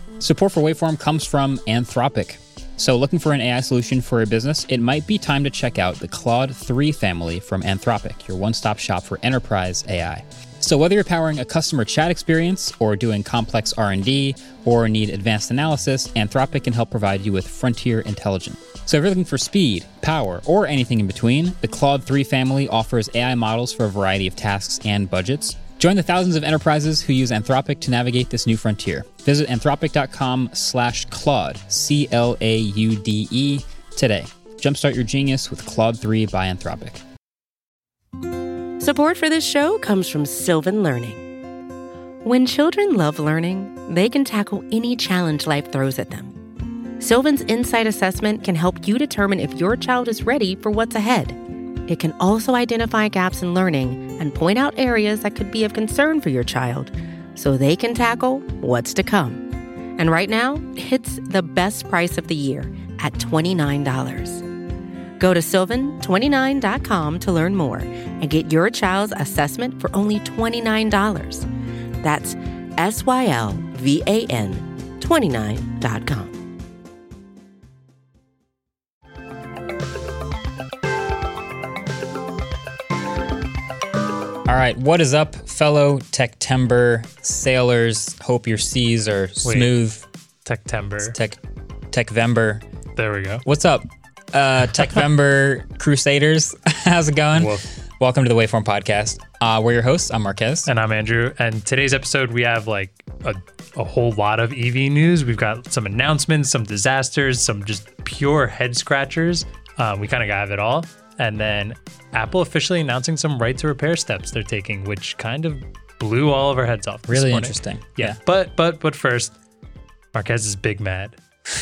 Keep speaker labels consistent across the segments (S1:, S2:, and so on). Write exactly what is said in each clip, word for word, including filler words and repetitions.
S1: Support for Waveform comes from Anthropic. So looking for an A I solution for a business, it might be time to check out the Claude three family from Anthropic, your one-stop shop for enterprise A I. So whether you're powering a customer chat experience or doing complex R and D or need advanced analysis, Anthropic can help provide you with frontier intelligence. So if you're looking for speed, power, or anything in between, the Claude three family offers A I models for a variety of tasks and budgets. Join the thousands of enterprises who use Anthropic to navigate this new frontier. Visit anthropic.com slash Claude, C L A U D E, today. Jumpstart your genius with Claude three by Anthropic.
S2: Support for this show comes from Sylvan Learning. When children love learning, they can tackle any challenge life throws at them. Sylvan's Insight Assessment can help you determine if your child is ready for what's ahead. It can also identify gaps in learning and point out areas that could be of concern for your child so they can tackle what's to come. And right now, it's the best price of the year at twenty-nine dollars. Go to sylvan twenty-nine dot com to learn more and get your child's assessment for only twenty-nine dollars. That's S Y L V A N twenty-nine dot com.
S1: All right, what is up, fellow Techtember sailors? Hope your seas are smooth.
S3: Techtember.
S1: Tech, Techvember.
S3: There we go.
S1: What's up, uh, Techvember Crusaders? How's it going?
S3: Woof.
S1: Welcome to the Waveform Podcast. Uh, we're your hosts. I'm Marquez.
S3: And I'm Andrew. And today's episode, we have like a, a whole lot of E V news. We've got some announcements, some disasters, some just pure head scratchers. Um, we kind of have it all. And then Apple officially announcing some right to repair steps they're taking, which kind of blew all of our heads off this
S1: Really
S3: morning.
S1: interesting.
S3: Yeah.
S1: Yeah.
S3: But but but first, Marquez is big mad.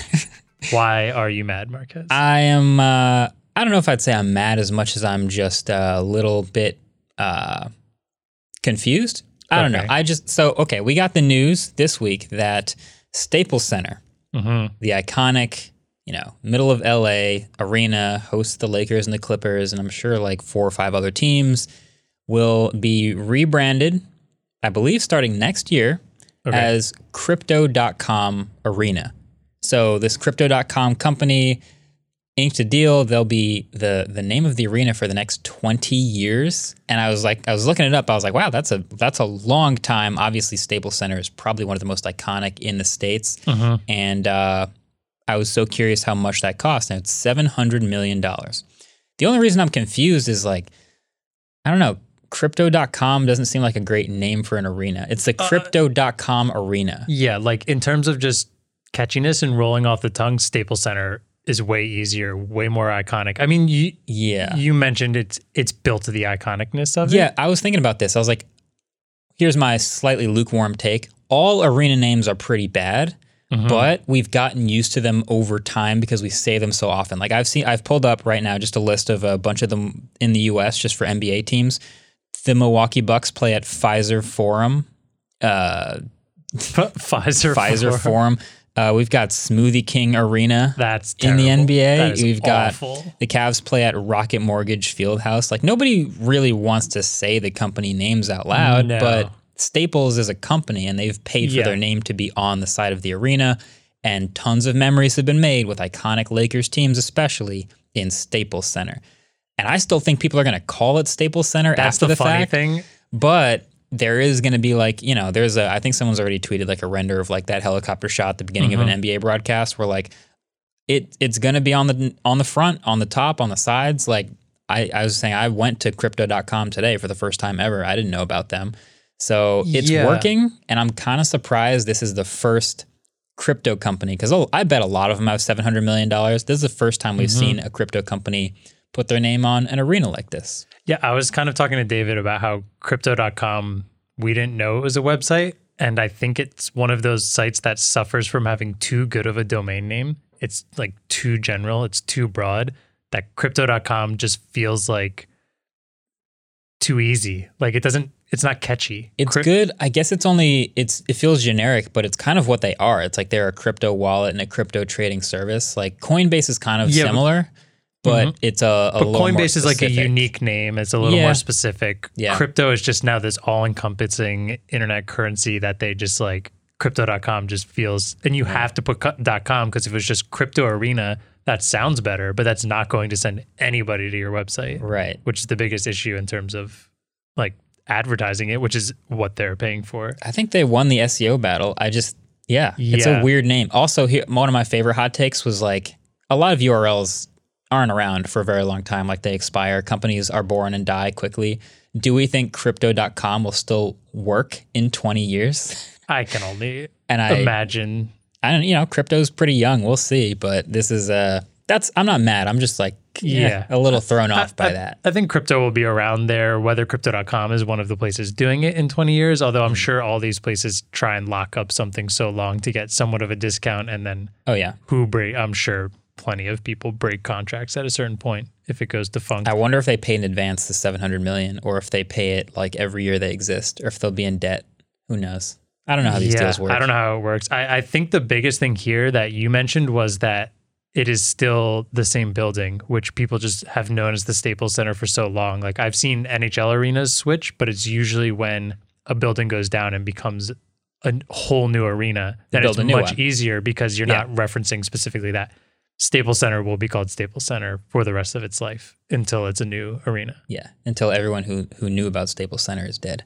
S3: Why are you mad, Marquez?
S1: I am, uh, I don't know if I'd say I'm mad as much as I'm just a little bit uh, confused. I don't
S3: Okay.
S1: know. I just, so, okay, we got the news this week that Staples Center,
S3: mm-hmm.
S1: the iconic, you know, middle of L A arena, hosts the Lakers and the Clippers, and I'm sure like four or five other teams, will be rebranded, I believe starting next year,
S3: Okay.
S1: as Crypto dot com Arena. So this Crypto dot com company inked a deal. They'll be the the name of the arena for the next twenty years. And I was like, I was looking it up. I was like, wow, that's a that's a long time. Obviously, Staples Center is probably one of the most iconic in the States.
S3: Mm-hmm.
S1: And uh, I was so curious how much that cost. And it's seven hundred million dollars. The only reason I'm confused is like, I don't know, Crypto dot com doesn't seem like a great name for an arena. It's the Crypto dot com Arena.
S3: Yeah, like in terms of just catchiness and rolling off the tongue, Staples Center is way easier, way more iconic. I mean, you
S1: Yeah.
S3: you mentioned it's it's built to the iconicness of
S1: Yeah,
S3: it.
S1: I was thinking about this. I was like, here's my slightly lukewarm take. All arena names are pretty bad,
S3: Mhm.
S1: but we've gotten used to them over time because we say them so often. Like I've seen, I've pulled up right now just a list of a bunch of them in the U S just for N B A teams. The Milwaukee Bucks play at Pfizer Forum. Uh,
S3: Pfizer
S1: Pfizer
S3: Forum.
S1: Forum. Uh, we've got Smoothie King Arena.
S3: That's
S1: in the
S3: terrible.
S1: N B A.
S3: That is
S1: We've
S3: awful.
S1: got the Cavs play at Rocket Mortgage Fieldhouse. Like nobody really wants to say the company names out loud,
S3: No.
S1: but Staples is a company and they've paid for
S3: Yeah.
S1: their name to be on the side of the arena. And tons of memories have been made with iconic Lakers teams, especially in Staples Center. And I still think people are going to call it Staples Center
S3: That's
S1: after
S3: the,
S1: the,
S3: funny
S1: fact.
S3: thing.
S1: But there is going to be like, you know, there's a, I think someone's already tweeted like a render of like that helicopter shot at the beginning
S3: Mhm.
S1: of an N B A broadcast where like it it's going to be on the on the front, on the top, on the sides. Like I, I was saying, I went to Crypto dot com today for the first time ever. I didn't know about them. So it's
S3: Yeah.
S1: working. And I'm kind of surprised this is the first crypto company because I bet a lot of them have seven hundred million dollars. This is the first time we've
S3: Mhm.
S1: seen a crypto company put their name on an arena like this.
S3: Yeah, I was kind of talking to David about how Crypto dot com, we didn't know it was a website. And I think it's one of those sites that suffers from having too good of a domain name. It's like too general, it's too broad, that Crypto dot com just feels like too easy. Like it doesn't, it's not catchy.
S1: It's
S3: Cryp-
S1: good. I guess it's only, it's it feels generic, but it's kind of what they are. It's like they're a crypto wallet and a crypto trading service. Like Coinbase is kind of
S3: Yeah, but-
S1: similar, but
S3: Mhm.
S1: it's a, a
S3: But
S1: little more
S3: Coinbase is like a
S1: specific.
S3: unique name. It's a little
S1: Yeah.
S3: more specific.
S1: Yeah.
S3: Crypto is just now this all-encompassing internet currency that they just like crypto dot com just feels, and you yeah. have to put .com because if it was just Crypto Arena, that sounds better, but that's not going to send anybody to your website.
S1: Right.
S3: Which is the biggest issue in terms of like advertising it, which is what they're paying for.
S1: I think they won the S E O battle. I just, yeah, yeah. It's a weird name. Also, here, one of my favorite hot takes was like, a lot of U R Ls aren't around for a very long time. Like they expire. Companies are born and die quickly. Do we think crypto dot com will still work in twenty years?
S3: I can only
S1: and I,
S3: imagine.
S1: I don't, you know, crypto's pretty young. We'll see. But this is, uh, that's, I'm not mad. I'm just like, yeah, yeah a little thrown off
S3: I,
S1: by
S3: I,
S1: that.
S3: I think crypto will be around there, whether crypto dot com is one of the places doing it in twenty years, although I'm sure all these places try and lock up something so long to get somewhat of a discount. And then,
S1: oh, yeah,
S3: who break, I'm sure plenty of people break contracts at a certain point if it goes defunct.
S1: I wonder if they pay in advance the seven hundred million dollars or if they pay it like every year they exist or if they'll be in debt. Who knows? I don't know how these
S3: yeah,
S1: deals work.
S3: I don't know how it works. I, I think the biggest thing here that you mentioned was that it is still the same building, which people just have known as the Staples Center for so long. Like I've seen N H L arenas switch, but it's usually when a building goes down and becomes a whole new arena. Then it's much one. easier because you're yeah. not referencing specifically that. Staples Center will be called Staples Center for the rest of its life until it's a new arena.
S1: Yeah, until everyone who who knew about Staples Center is dead.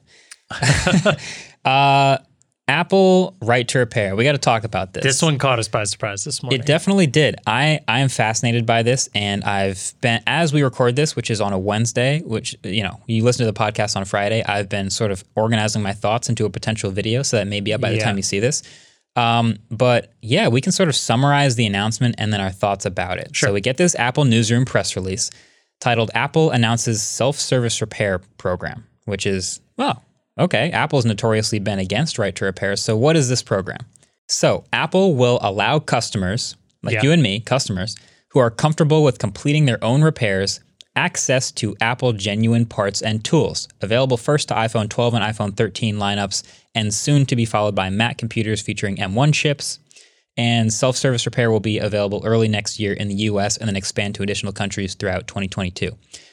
S1: uh, Apple Right to Repair. We got to talk about this.
S3: This one caught us by surprise this morning.
S1: It definitely did. I, I am fascinated by this, and I've been, as we record this, which is on a Wednesday, which, you know, you listen to the podcast on Friday, I've been sort of organizing my thoughts into a potential video, so that may be up by the yeah. time you see this. Um, but yeah, we can sort of summarize the announcement and then our thoughts about it.
S3: Sure.
S1: So we get this Apple newsroom press release titled Apple Announces Self-Service Repair Program, which is, well, okay, Apple's notoriously been against right to repair. So what is this program? So Apple will allow customers, like yeah. you and me, customers, who are comfortable with completing their own repairs, access to Apple genuine parts and tools, available first to iPhone twelve and iPhone thirteen lineups, and soon to be followed by Mac computers featuring M one chips. And self-service repair will be available early next year in the U S and then expand to additional countries throughout twenty twenty-two.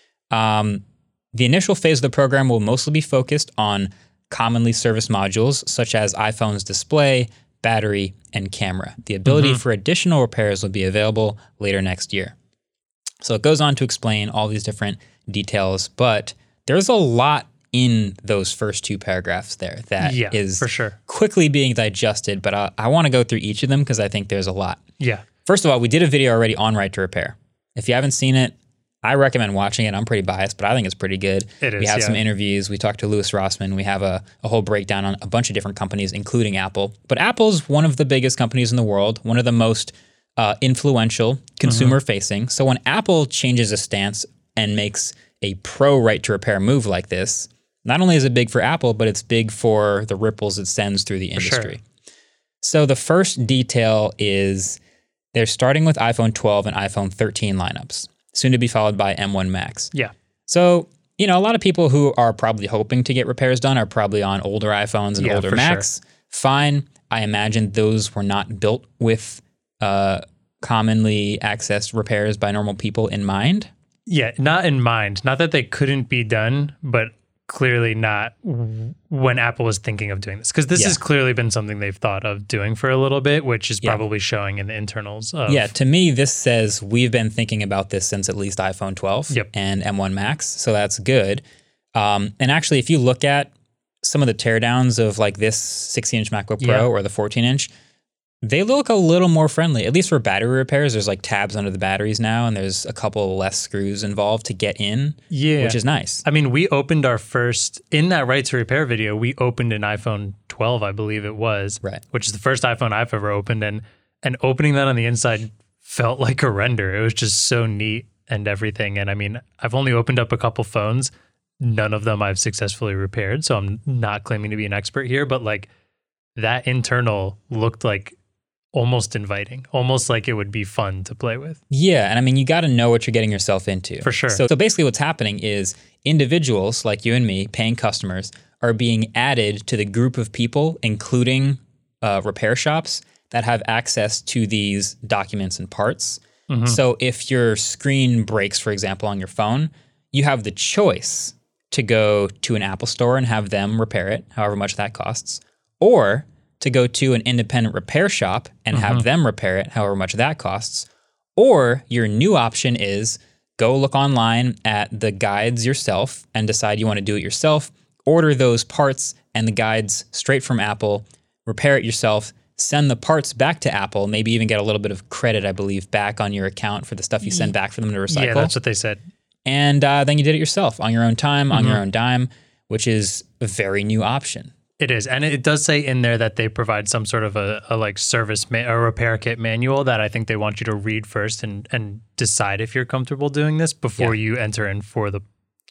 S1: Um, the initial phase of the program will mostly be focused on commonly serviced modules such as iPhone's display, battery, and camera. The ability mm-hmm. for additional repairs will be available later next year. So it goes on to explain all these different details, but there's a lot in those first two paragraphs there that
S3: yeah,
S1: is
S3: for sure.
S1: quickly being digested, but I, I want to go through each of them because I think there's a lot.
S3: Yeah.
S1: First of all, we did a video already on right to repair. If you haven't seen it, I recommend watching it. I'm pretty biased, but I think it's pretty good.
S3: It is,
S1: we have
S3: yeah.
S1: some interviews. We talked to Louis Rossmann. We have a, a whole breakdown on a bunch of different companies, including Apple. But Apple's one of the biggest companies in the world, one of the most uh, influential, consumer-facing. Mm-hmm. So when Apple changes a stance and makes a pro right to repair move like this, not only is it big for Apple, but it's big for the ripples it sends through the industry.
S3: Sure.
S1: So the first detail is they're starting with iPhone twelve and iPhone thirteen lineups, soon to be followed by M one Max.
S3: Yeah.
S1: So, you know, a lot of people who are probably hoping to get repairs done are probably on older iPhones and
S3: yeah,
S1: older Macs.
S3: Sure.
S1: Fine. I imagine those were not built with uh, commonly accessed repairs by normal people in mind.
S3: Yeah, not in mind. Not that they couldn't be done, but clearly not when Apple was thinking of doing this. Because this yeah. has clearly been something they've thought of doing for a little bit, which is yeah. probably showing in the internals of...
S1: Yeah, to me, this says we've been thinking about this since at least iPhone twelve
S3: yep.
S1: and M one Max, so that's good. Um, and actually, if you look at some of the teardowns of like this sixteen-inch MacBook Pro yeah.
S3: or
S1: the fourteen-inch, they look a little more friendly, at least for battery repairs. There's like tabs under the batteries now, and there's a couple less screws involved to get in,
S3: yeah.
S1: which is nice.
S3: I mean, we opened our first, in that right to repair video, we opened an iPhone twelve, I believe it was,
S1: right.
S3: which is the first iPhone I've ever opened. And, and opening that on the inside felt like a render. It was just so neat and everything. And I mean, I've only opened up a couple phones. None of them I've successfully repaired. So I'm not claiming to be an expert here, but like that internal looked like almost inviting, almost like it would be fun to play with.
S1: Yeah, and I mean, you got to know what you're getting yourself into.
S3: For sure.
S1: So, so basically what's happening is individuals like you and me, paying customers, are being added to the group of people, including uh, repair shops, that have access to these documents and parts. Mm-hmm. So if your screen breaks, for example, on your phone, you have the choice to go to an Apple store and have them repair it, however much that costs. Or to go to an independent repair shop and mm-hmm. have them repair it, however much that costs. Or your new option is go look online at the guides yourself and decide you want to do it yourself, order those parts and the guides straight from Apple, repair it yourself, send the parts back to Apple, maybe even get a little bit of credit, I believe, back on your account for the stuff you send back for them to recycle.
S3: Yeah, that's what they said.
S1: And uh, then you did it yourself on your own time, on
S3: mm-hmm.
S1: your own dime, which is a very new option.
S3: It is. And it does say in there that they provide some sort of a, a like service, ma- a repair kit manual that I think they want you to read first and, and decide if you're comfortable doing this before yeah. you enter in for the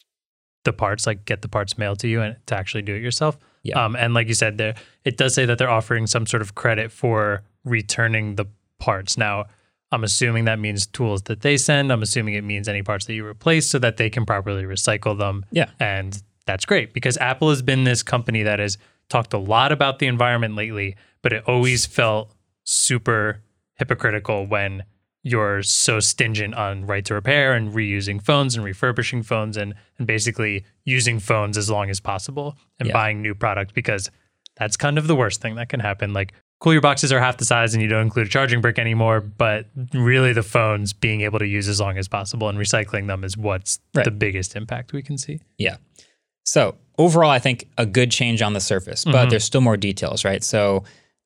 S3: the parts, like get the parts mailed to you and to actually do it yourself.
S1: Yeah.
S3: Um, and like you said, there it does say that they're offering some sort of credit for returning the parts. Now, I'm assuming that means tools that they send. I'm assuming it means any parts that you replace so that they can properly recycle them.
S1: Yeah.
S3: And that's great because Apple has been this company that has talked a lot about the environment lately, but it always felt super hypocritical when you're so stingent on right to repair and reusing phones and refurbishing phones and, and basically using phones as long as possible and
S1: yeah.
S3: buying new product, because that's kind of the worst thing that can happen. Like, cool, your boxes are half the size and you don't include a charging brick anymore, but really the phones being able to use as long as possible and recycling them is what's right. the biggest impact we can see.
S1: Yeah. So overall, I think a good change on the surface, but mm-hmm. there's still more details, right? So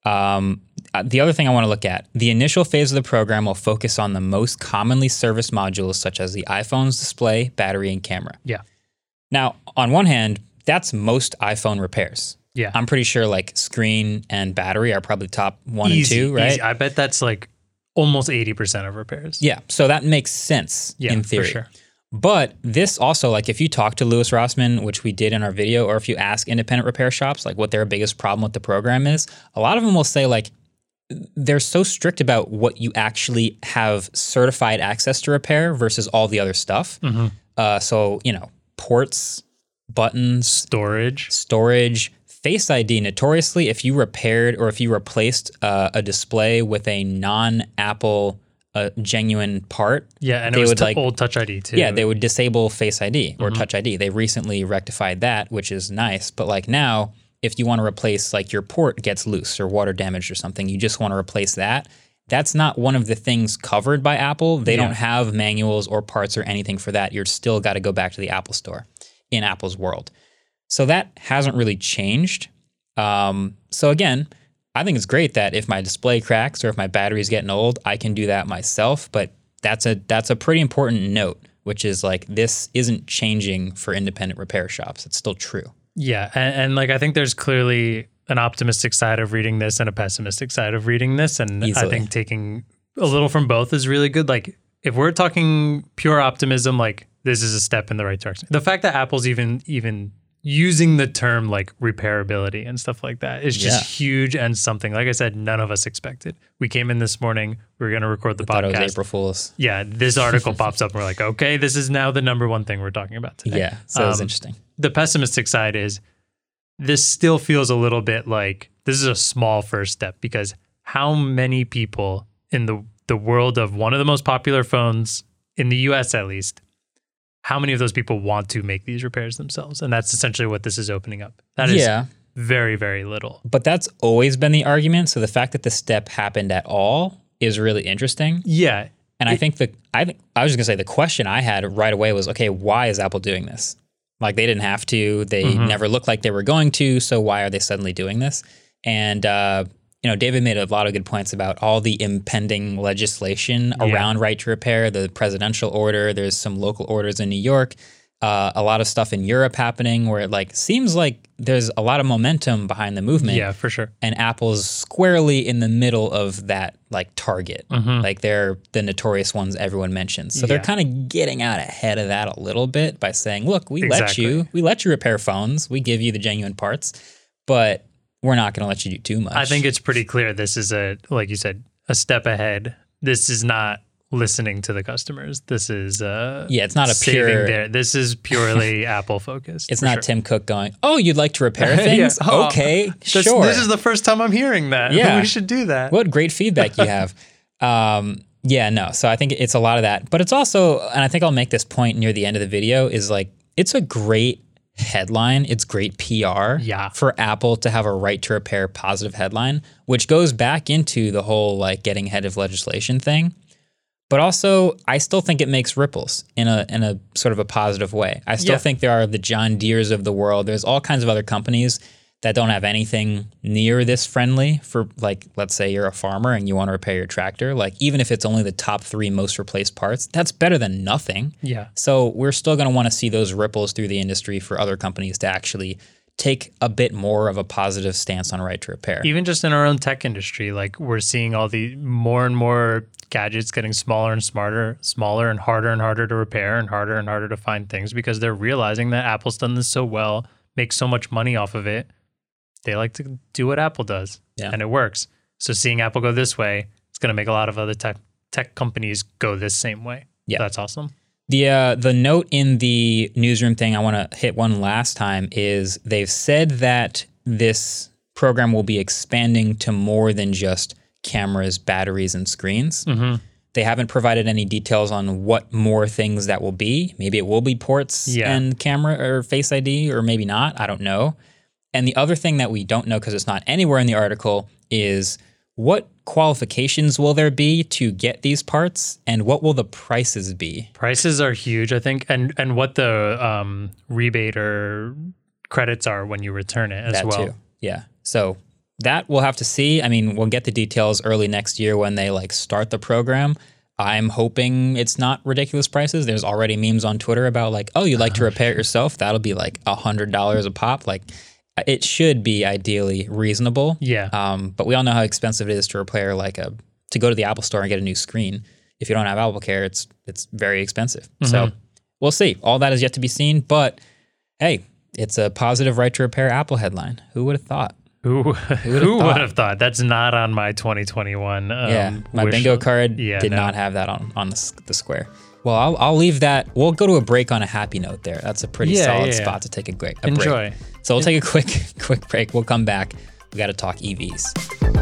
S1: um, the other thing I want to look at, the initial phase of the program will focus on the most commonly serviced modules, such as the iPhone's display, battery, and camera.
S3: Yeah.
S1: Now, on one hand, that's most iPhone repairs.
S3: Yeah.
S1: I'm pretty sure like screen and battery are probably top one
S3: easy,
S1: and two, right?
S3: Easy. I bet that's like almost eighty percent of repairs.
S1: Yeah. So that makes sense
S3: yeah,
S1: in theory.
S3: For sure.
S1: But this also, like if you talk to Louis Rossmann, which we did in our video, or if you ask independent repair shops, like what their biggest problem with the program is, a lot of them will say like, they're so strict about what you actually have certified access to repair versus all the other stuff.
S3: Mm-hmm.
S1: Uh, so, you know, ports, buttons,
S3: storage,
S1: storage, Face I D. Notoriously, if you repaired or if you replaced uh, a display with a non-Apple a genuine part.
S3: Yeah, and it was t- like, old Touch I D too.
S1: Yeah, they would disable Face I D or mm-hmm. Touch I D. They recently rectified that, which is nice. But like now, if you want to replace like your port gets loose or water damaged or something, you just want to replace that. That's not one of the things covered by Apple. They yeah. don't have manuals or parts or anything for that. You're still got to go back to the Apple Store in Apple's world. So that hasn't really changed. Um, so again, I think it's great that if my display cracks or if my battery's getting old, I can do that myself. But that's a that's a pretty important note, which is like this isn't changing for independent repair shops. It's still true.
S3: Yeah, and, and like I think there's clearly an optimistic side of reading this and a pessimistic side of reading this, and
S1: Easily.
S3: I think taking a little from both is really good. Like if we're talking pure optimism, like this is a step in the right direction. The fact that Apple's even even using the term like repairability and stuff like that is just
S1: yeah.
S3: huge and something, like I said, none of us expected. We came in this morning, we were going to record the
S1: we
S3: podcast.
S1: Thought it was April Fool's.
S3: Yeah, this article pops up and we're like, okay, this is now the number one thing we're talking about today.
S1: Yeah, so
S3: um,
S1: it's interesting.
S3: The pessimistic side is this still feels a little bit like this is a small first step, because how many people in the, the world of one of the most popular phones in the U S at least, how many of those people want to make these repairs themselves? And that's essentially what this is opening up. That is
S1: yeah.
S3: very, very little.
S1: But that's always been the argument. So the fact that the step happened at all is really interesting.
S3: Yeah.
S1: And
S3: it,
S1: I think the I think I was just gonna say the question I had right away was, okay, why is Apple doing this? Like they didn't have to. They mm-hmm. never looked like they were going to. So why are they suddenly doing this? And uh, you know, David made a lot of good points about all the impending legislation
S3: yeah.
S1: around right to repair, the presidential order. There's some local orders in New York, uh, a lot of stuff in Europe happening where it like seems like there's a lot of momentum behind the movement.
S3: Yeah, for sure.
S1: And Apple's squarely in the middle of that like target.
S3: Mm-hmm.
S1: Like they're the notorious ones everyone mentions. So
S3: yeah.
S1: they're kind of getting out ahead of that a little bit by saying, look, we
S3: exactly.
S1: let you, we let you repair phones. We give you the genuine parts, but we're not going to let you do too much.
S3: I think it's pretty clear this is a, like you said, a step ahead. This is not listening to the customers. This is uh
S1: yeah, it's not a pure.
S3: Their, this is purely Apple focused.
S1: It's not sure. Tim Cook going, "Oh, you'd like to repair things? yeah.
S3: oh,
S1: okay,
S3: this,
S1: sure."
S3: This is the first time I'm hearing that.
S1: Yeah,
S3: we should do that.
S1: What great feedback you have. um, yeah, no. So I think it's a lot of that, but it's also, and I think I'll make this point near the end of the video, is like it's a great headline. It's great P R
S3: yeah.
S1: for Apple to have a right to repair positive headline, which goes back into the whole like getting ahead of legislation thing. But also, I still think it makes ripples in a in a sort of a positive way. I still
S3: Yeah.
S1: think there are the John Deeres of the world. There's all kinds of other companies that don't have anything near this friendly for, like, let's say you're a farmer and you want to repair your tractor. Like, even if it's only the top three most replaced parts, that's better than nothing.
S3: Yeah.
S1: So we're still going to want to see those ripples through the industry for other companies to actually take a bit more of a positive stance on right to repair.
S3: Even just in our own tech industry, like we're seeing all the more and more gadgets getting smaller and smarter, smaller and harder and harder to repair and harder and harder to find things because they're realizing that Apple's done this so well, makes so much money off of it. They like to do what Apple does,
S1: Yeah.
S3: and it works. So seeing Apple go this way, it's going to make a lot of other tech tech companies go this same way.
S1: Yeah.
S3: That's awesome.
S1: The uh, the note in the newsroom thing I want to hit one last time is they've said that this program will be expanding to more than just cameras, batteries, and screens.
S3: Mm-hmm.
S1: They haven't provided any details on what more things that will be. Maybe it will be ports
S3: Yeah.
S1: and camera or Face I D, or maybe not. I don't know. And the other thing that we don't know, because it's not anywhere in the article, is what qualifications will there be to get these parts, and what will the prices be?
S3: Prices are huge, I think, and and what the um, rebate or credits are when you return it as
S1: That
S3: well.
S1: too. Yeah. So that we'll have to see. I mean, we'll get the details early next year when they like start the program. I'm hoping it's not ridiculous prices. There's already memes on Twitter about like, oh, you'd like to repair it yourself? That'll be like a hundred dollars a pop. Like, it should be ideally reasonable.
S3: Yeah.
S1: Um, but we all know how expensive it is to repair like a to go to the Apple Store and get a new screen. If you don't have Apple Care, it's it's very expensive.
S3: Mm-hmm.
S1: So we'll see. All that is yet to be seen. But hey, it's a positive right to repair Apple headline. Who would have thought?
S3: Who
S1: would've
S3: who
S1: thought?
S3: would have thought? That's not on my twenty twenty-one. Um,
S1: yeah, my
S3: wish-
S1: bingo card
S3: Yeah,
S1: did
S3: no.
S1: not have that on on the, s- the square. Well, I'll, I'll leave that. We'll go to a break on a happy note there. That's a pretty
S3: Yeah,
S1: solid
S3: yeah, yeah.
S1: spot to take a, break, a
S3: Enjoy.
S1: break. So we'll take a quick quick break. We'll come back. We got to talk E Vs.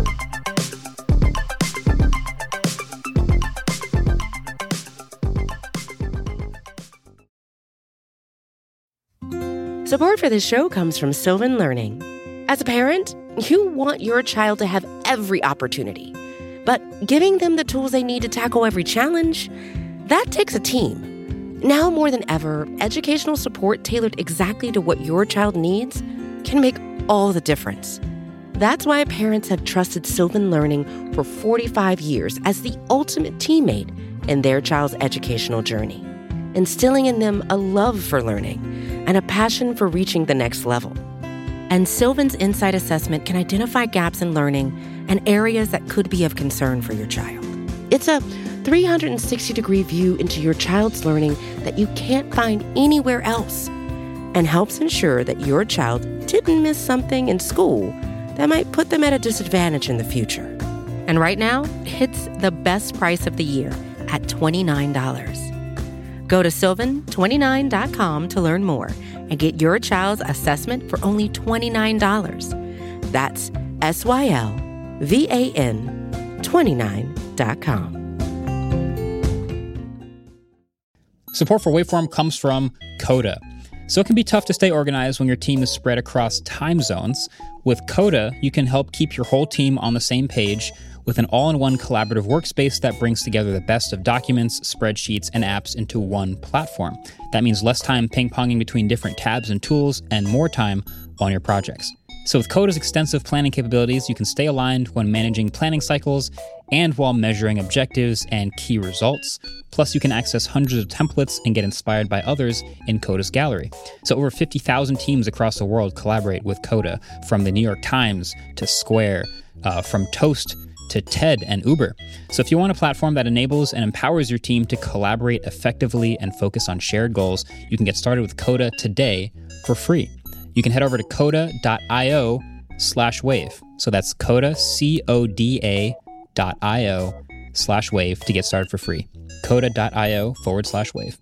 S2: Support for this show comes from Sylvan Learning. As a parent, you want your child to have every opportunity, but giving them the tools they need to tackle every challenge, that takes a team. Now more than ever, educational support tailored exactly to what your child needs can make all the difference. That's why parents have trusted Sylvan Learning for forty-five years as the ultimate teammate in their child's educational journey, instilling in them a love for learning and a passion for reaching the next level. And Sylvan's Insight Assessment can identify gaps in learning and areas that could be of concern for your child. It's a three hundred sixty degree view into your child's learning that you can't find anywhere else, and helps ensure that your child didn't miss something in school that might put them at a disadvantage in the future. And right now, it's the best price of the year at twenty-nine dollars. Go to sylvan twenty-nine dot com to learn more and get your child's assessment for only twenty-nine dollars. That's S Y L V A N twenty-nine dot com.
S1: Support for Waveform comes from Coda. So it can be tough to stay organized when your team is spread across time zones. With Coda, you can help keep your whole team on the same page with an all-in-one collaborative workspace that brings together the best of documents, spreadsheets, and apps into one platform. That means less time ping-ponging between different tabs and tools and more time on your projects. So with Coda's extensive planning capabilities, you can stay aligned when managing planning cycles and while measuring objectives and key results. Plus, you can access hundreds of templates and get inspired by others in Coda's gallery. So over fifty thousand teams across the world collaborate with Coda, from the New York Times to Square, uh, from Toast to TED and Uber. So if you want a platform that enables and empowers your team to collaborate effectively and focus on shared goals, you can get started with Coda today for free. You can head over to coda.io slash wave. So that's Coda, C-O-D-A dot I-O slash wave to get started for free. Coda.io forward slash wave.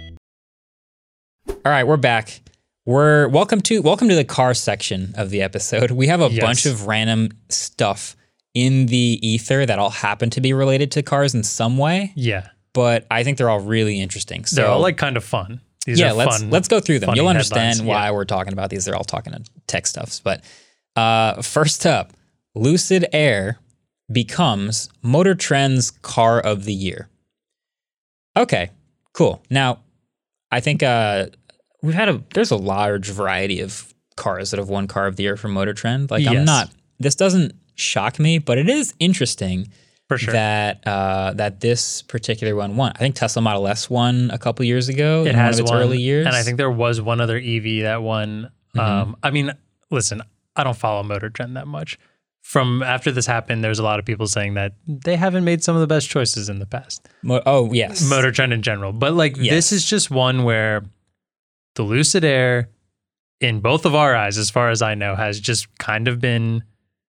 S1: All right, we're back. We're welcome to welcome to the car section of the episode. We have a
S3: Yes.
S1: bunch of random stuff in the ether that all happen to be related to cars in some way,
S3: Yeah.
S1: but I think they're all really interesting. So
S3: They're all like kind of fun. These
S1: yeah,
S3: are
S1: let's
S3: fun,
S1: let's go through them. You'll understand
S3: headlines.
S1: why
S3: yeah.
S1: we're talking about these. They're all talking to tech stuffs. But uh, first up, Lucid Air becomes Motor Trend's car of the year. Okay, cool. Now, I think uh, we've had a there's a large variety of cars that have won car of the year from Motor Trend. Like, yes. I'm not. This doesn't shock me, but it is interesting.
S3: For sure.
S1: That uh, that this particular one won. I think Tesla Model S won a couple years ago.
S3: It
S1: in
S3: has
S1: one of its
S3: won,
S1: early years,
S3: and I think there was one other E V that won.
S1: Mm-hmm.
S3: Um, I mean, listen, I don't follow Motor Trend that much. From after this happened, there's a lot of people saying that they haven't made some of the best choices in the past.
S1: Mo- oh yes,
S3: Motor Trend in general, but like
S1: yes.
S3: this is just one where the Lucid Air, in both of our eyes, as far as I know, has just kind of been.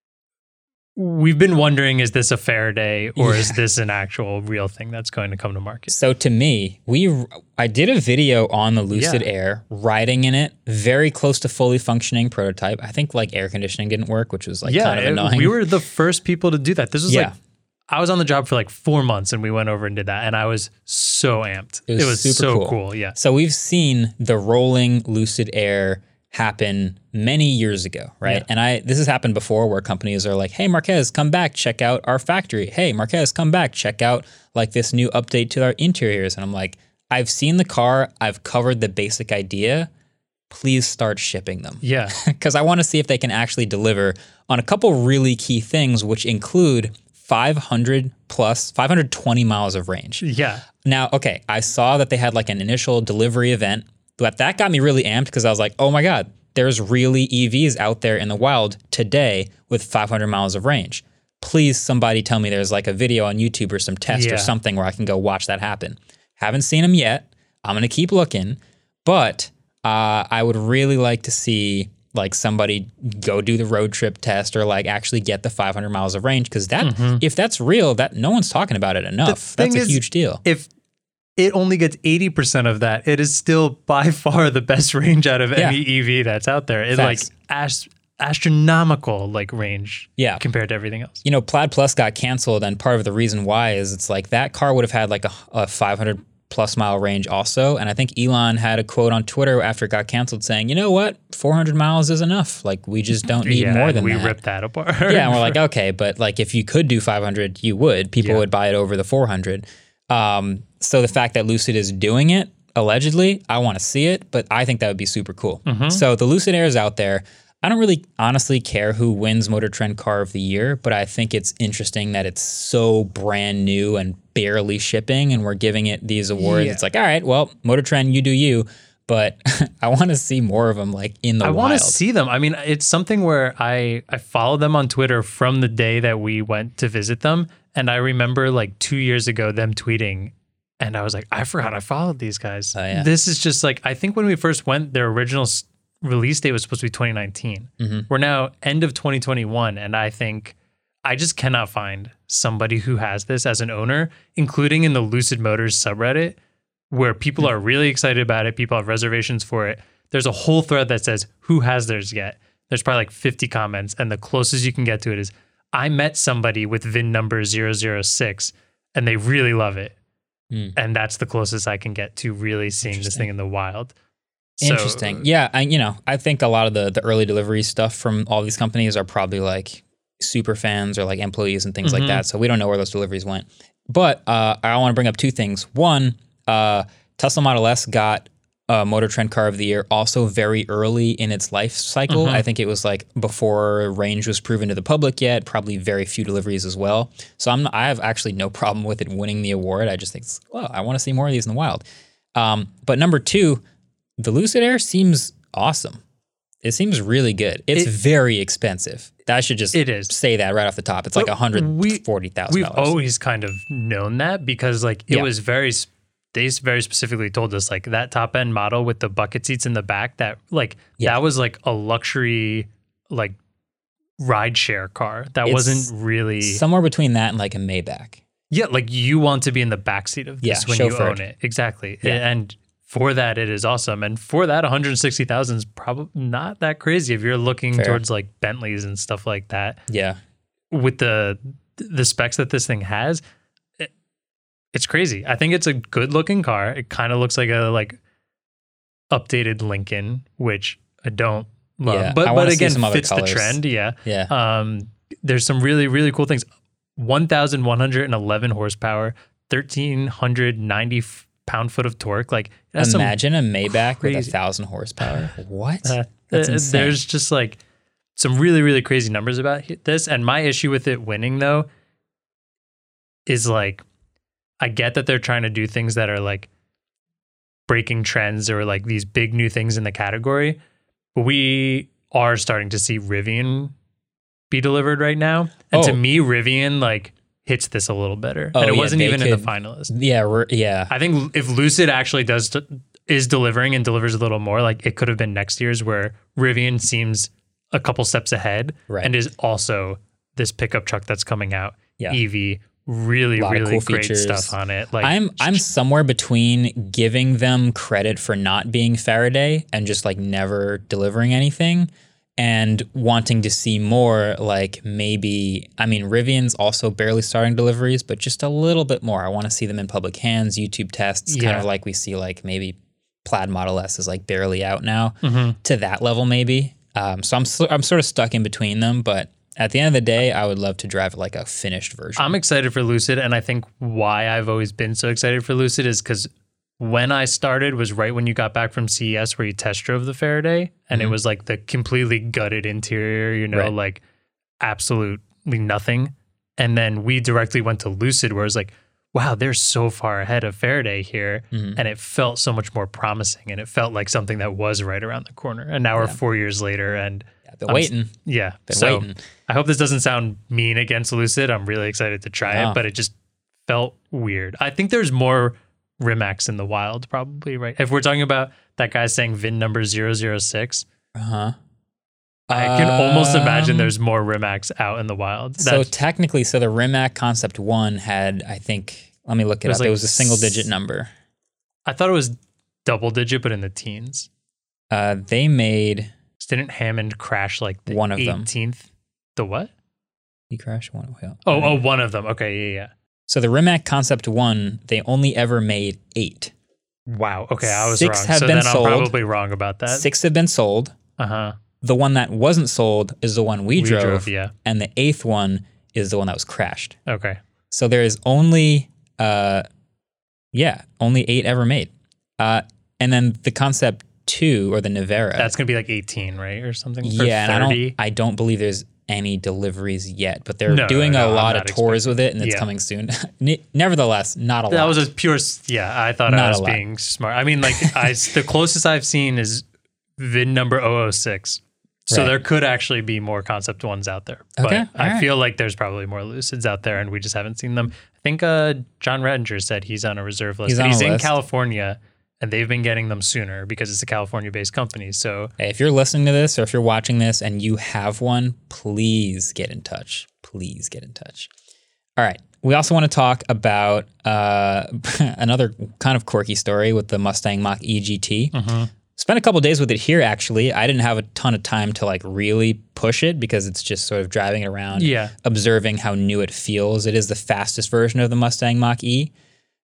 S3: We've been wondering, is this a Faraday or yeah. is this an actual real thing that's going to come to market?
S1: So to me, we I did a video on the Lucid
S3: yeah.
S1: Air, riding in it, very close to fully functioning prototype. I think like air conditioning didn't work, which was like
S3: yeah,
S1: kind of
S3: it,
S1: annoying.
S3: We were the first people to do that. This was
S1: yeah.
S3: like, I was on the job for like four months and we went over and did that. And I was so amped.
S1: It was,
S3: it was
S1: super
S3: so
S1: cool.
S3: cool. Yeah.
S1: So we've seen the rolling Lucid Air happen many years ago, right?
S3: Yeah.
S1: And I this has happened before where companies are like, hey, Marquez, come back, check out our factory. Hey, Marquez, come back, check out like this new update to our interiors. And I'm like, I've seen the car, I've covered the basic idea. Please start shipping them.
S3: Yeah.
S1: Because I want to see if they can actually deliver on a couple really key things, which include five hundred plus, five hundred twenty miles of range.
S3: Yeah.
S1: Now, okay, I saw that they had like an initial delivery event. But that got me really amped because I was like, oh my God, there's really E Vs out there in the wild today with five hundred miles of range. Please, somebody tell me there's like a video on YouTube or some test
S3: yeah.
S1: or something where I can go watch that happen. Haven't seen them yet. I'm going to keep looking. But uh, I would really like to see like somebody go do the road trip test or like actually get the five hundred miles of range because that, mm-hmm. if that's real, that no one's talking about it enough. That's a is, huge deal.
S3: If it only gets eighty percent of that, it is still by far the best range out of yeah. any E V that's out there. It's like ast- astronomical like range
S1: yeah.
S3: compared to everything else.
S1: You know, Plaid Plus got canceled, and part of the reason why is it's like that car would have had like a, a five hundred plus mile range also. And I think Elon had a quote on Twitter after it got canceled saying, you know what, four hundred miles is enough. Like we just don't need
S3: yeah,
S1: more than
S3: we
S1: that.
S3: We ripped that apart.
S1: Yeah, and we're like, okay, but like if you could do five hundred, you would. People yeah. would buy it over the four hundred. Um, so the fact that Lucid is doing it, allegedly, I want to see it, but I think that would be super cool. Mm-hmm. So the Lucid Air is out there. I don't really honestly care who wins Motor Trend Car of the Year, but I think it's interesting that it's so brand new and barely shipping, and we're giving it these awards. Yeah. It's like, all right, well, Motor Trend, you do you, but I want to see more of them like in the
S3: I
S1: wild.
S3: I want to see them. I mean, it's something where I, I follow them on Twitter from the day that we went to visit them. And I remember like two years ago them tweeting, and I was like, I forgot I followed these guys.
S1: Oh, yeah.
S3: This is just like, I think when we first went, their original s- release date was supposed to be twenty nineteen. Mm-hmm. We're now end of twenty twenty-one. And I think I just cannot find somebody who has this as an owner, including in the Lucid Motors subreddit, where people mm-hmm. are really excited about it. People have reservations for it. There's a whole thread that says, who has theirs yet? There's probably like fifty comments. And the closest you can get to it is, I met somebody with V I N number zero zero six and they really love it. Mm. And that's the closest I can get to really seeing this thing in the wild.
S1: Interesting. So, yeah, I, you know, I think a lot of the, the early delivery stuff from all these companies are probably like super fans or like employees and things mm-hmm. like that. So we don't know where those deliveries went. But uh, I want to bring up two things. One, uh, Tesla Model S got Uh, Motor Trend Car of the Year also very early in its life cycle. Mm-hmm. I think it was like before range was proven to the public yet, probably very few deliveries as well. So I'm, I have actually no problem with it winning the award. I just think, well, I want to see more of these in the wild. Um, but number two, the Lucid Air seems awesome. It seems really good. It's it, very expensive. I should just
S3: it is.
S1: say that right off the top. It's like one hundred forty thousand dollars.
S3: We've always kind of known that because like it
S1: yeah.
S3: was very they very specifically told us like that top end model with the bucket seats in the back, that like yeah. that was like a luxury like ride share car. That it's wasn't really
S1: somewhere between that and like a Maybach.
S3: Yeah, like you want to be in the backseat of this
S1: yeah,
S3: when
S1: chauffeured.
S3: You own it. Exactly.
S1: Yeah.
S3: And for that, it is awesome. And for that, one hundred sixty thousand is probably not that crazy if you're looking
S1: Fair.
S3: towards like Bentleys and stuff like that.
S1: Yeah.
S3: With the the specs that this thing has, it, it's crazy. I think it's a good looking car. It kind of looks like a like updated Lincoln, which I don't love,
S1: Yeah,
S3: but
S1: I
S3: but
S1: wanna see
S3: again
S1: some other
S3: fits the
S1: colors.
S3: trend. Yeah,
S1: Yeah.
S3: Um, there's some really really cool things. one thousand one hundred eleven horsepower, thirteen ninety pound foot of torque. Like that's
S1: Imagine a Maybach with a
S3: crazy-
S1: thousand horsepower. What?
S3: some, uh,
S1: That's
S3: uh,
S1: insane.
S3: There's just like some really really crazy numbers about hi- this, and my issue with it winning though is like I get that they're trying to do things that are like breaking trends or like these big new things in the category, but we are starting to see Rivian be delivered right now, and to
S1: Oh.
S3: me Rivian like hits this a little better,
S1: Oh,
S3: and it
S1: yeah,
S3: wasn't
S1: they
S3: even in the
S1: could-
S3: finalist.
S1: Yeah, we're, yeah.
S3: I think if Lucid actually does t- is delivering and delivers a little more, like it could have been next year's, where Rivian seems a couple steps ahead,
S1: Right.
S3: and is also this pickup truck that's coming out,
S1: Yeah.
S3: E V, really
S1: Lot of
S3: really
S1: cool
S3: great
S1: features.
S3: stuff on it. Like
S1: I'm I'm somewhere between giving them credit for not being Faraday and just like never delivering anything, and wanting to see more. Like maybe, I mean, Rivian's also barely starting deliveries, but just a little bit more. I want to see them in public hands, YouTube tests, kind
S3: Yeah.
S1: of like we see like maybe Plaid Model S is like barely out now,
S3: Mhm.
S1: to that level maybe. Um, so I'm s- I'm sort of stuck in between them, but at the end of the day, I would love to drive like a finished version.
S3: I'm excited for Lucid, and I think why I've always been so excited for Lucid is because when I started was right when you got back from C E S where you test drove the Faraday, and it was like the completely gutted interior, you know,
S1: Right.
S3: like absolutely nothing. And then we directly went to Lucid where it was like, wow, they're so far ahead of Faraday here.
S1: Mhm.
S3: And it felt so much more promising, and it felt like something that was right around the corner. And now we're
S1: Yeah.
S3: four years later, and
S1: Yeah, been
S3: I'm s-
S1: waiting,
S3: yeah.
S1: been
S3: so
S1: waiting.
S3: I hope this doesn't sound mean against Lucid. I'm really excited to try
S1: No.
S3: it, but it just felt weird. I think there's more Rimacs in the wild, probably, right? If we're talking about that guy saying V I N number zero zero six,
S1: Uh huh.
S3: I can almost imagine
S1: Um,
S3: there's more Rimacs out in the wild.
S1: So
S3: That's-
S1: technically, so the Rimac Concept One had, I think, let me look it,
S3: It was
S1: up.
S3: like
S1: it was a single digit
S3: s-
S1: number.
S3: I thought it was double digit, but in the teens.
S1: Uh, they made
S3: Didn't Hammond crash like the
S1: One of them.
S3: eighteenth? The what?
S1: he crashed one. Well,
S3: Oh, oh, one of them. Okay, yeah, yeah.
S1: So the Rimac Concept One, they only ever made eight.
S3: Wow. Okay, I was
S1: Six
S3: wrong.
S1: have
S3: so
S1: been
S3: then
S1: sold.
S3: I'm probably wrong about that.
S1: Six have been sold.
S3: Uh huh.
S1: The one that wasn't sold is the one we,
S3: We
S1: drove,
S3: drove, yeah.
S1: and the eighth one is the one that was crashed.
S3: Okay.
S1: So there is only, uh, yeah, only eight ever made. Uh, and then the Concept Two, or the Navera.
S3: That's gonna be like eighteen, right, or something. Or
S1: Yeah, and I
S3: thirty.
S1: don't, I don't believe there's any deliveries yet, but they're
S3: No,
S1: doing
S3: no,
S1: a
S3: I'm
S1: lot
S3: not
S1: of tours with it, and it's
S3: Yeah.
S1: coming soon. Ne- Nevertheless, not a
S3: That
S1: lot.
S3: was a pure. s- Yeah, I thought
S1: Not
S3: I
S1: a
S3: was
S1: lot.
S3: being smart. I mean, like I, the closest I've seen is V I N number zero zero six. So
S1: Right.
S3: there could actually be more concept ones out there.
S1: Okay,
S3: But I
S1: alright.
S3: feel like there's probably more Lucids out there, and we just haven't seen them. I think uh, John Rettinger said he's on a reserve list.
S1: He's
S3: and
S1: on
S3: he's
S1: a
S3: in
S1: list.
S3: California, and they've been getting them sooner because it's a California-based company. So
S1: Hey, if you're listening to this, or if you're watching this and you have one, please get in touch. Please get in touch. All right. We also want to talk about uh, another kind of quirky story with the Mustang Mach-E G T.
S3: Mm-hmm.
S1: Spent a couple days with it here, actually. I didn't have a ton of time to like really push it because it's just sort of driving it around,
S3: Yeah.
S1: observing how new it feels. It is the fastest version of the Mustang Mach-E.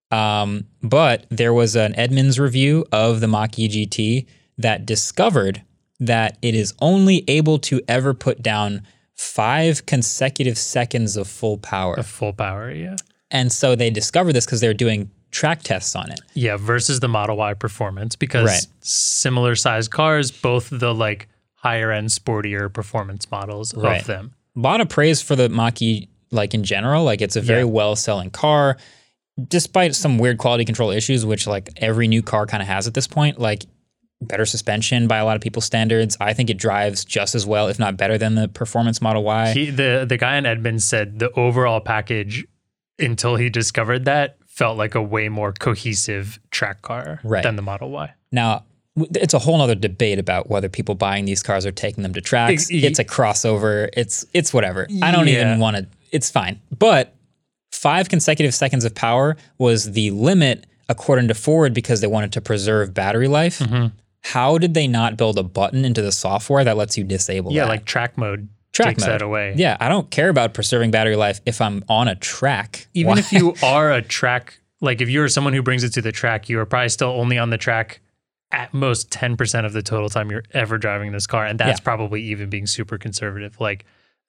S1: Um, but there was an Edmunds review of the Mach-E G T that discovered that it is only able to ever put down five consecutive seconds of full power.
S3: a full power, yeah.
S1: And so they discovered this because they're doing track tests on it.
S3: Yeah, versus the Model Y performance, because
S1: Right.
S3: similar sized cars, both the like higher end, sportier performance models
S1: Right.
S3: of them.
S1: A lot of praise for the Mach-E, like in general. Like it's a very
S3: Yeah.
S1: well-selling car, despite some weird quality control issues, which like every new car kind of has at this point. Like better suspension by a lot of people's standards. I think it drives just as well, if not better, than the performance Model Y.
S3: He, the the guy in Edmonds said the overall package, until he discovered that, felt like a way more cohesive track car
S1: Right.
S3: than the Model Y.
S1: Now, w- it's a whole other debate about whether people buying these cars are taking them to tracks.
S3: Ex-
S1: It's a crossover. It's it's whatever. I don't
S3: Yeah.
S1: even want to. It's fine. But five consecutive seconds of power was the limit according to Ford because they wanted to preserve battery life.
S3: Mm-hmm.
S1: How did they not build a button into the software that lets you disable
S3: Yeah,
S1: that?
S3: like track mode
S1: Track
S3: takes
S1: mode.
S3: that away.
S1: Yeah, I don't care about preserving battery life if I'm on a track.
S3: Even
S1: Why-
S3: if you are a track, like if you're someone who brings it to the track, you are probably still only on the track at most ten percent of the total time you're ever driving this car. And that's
S1: Yeah.
S3: probably even being super conservative. Like,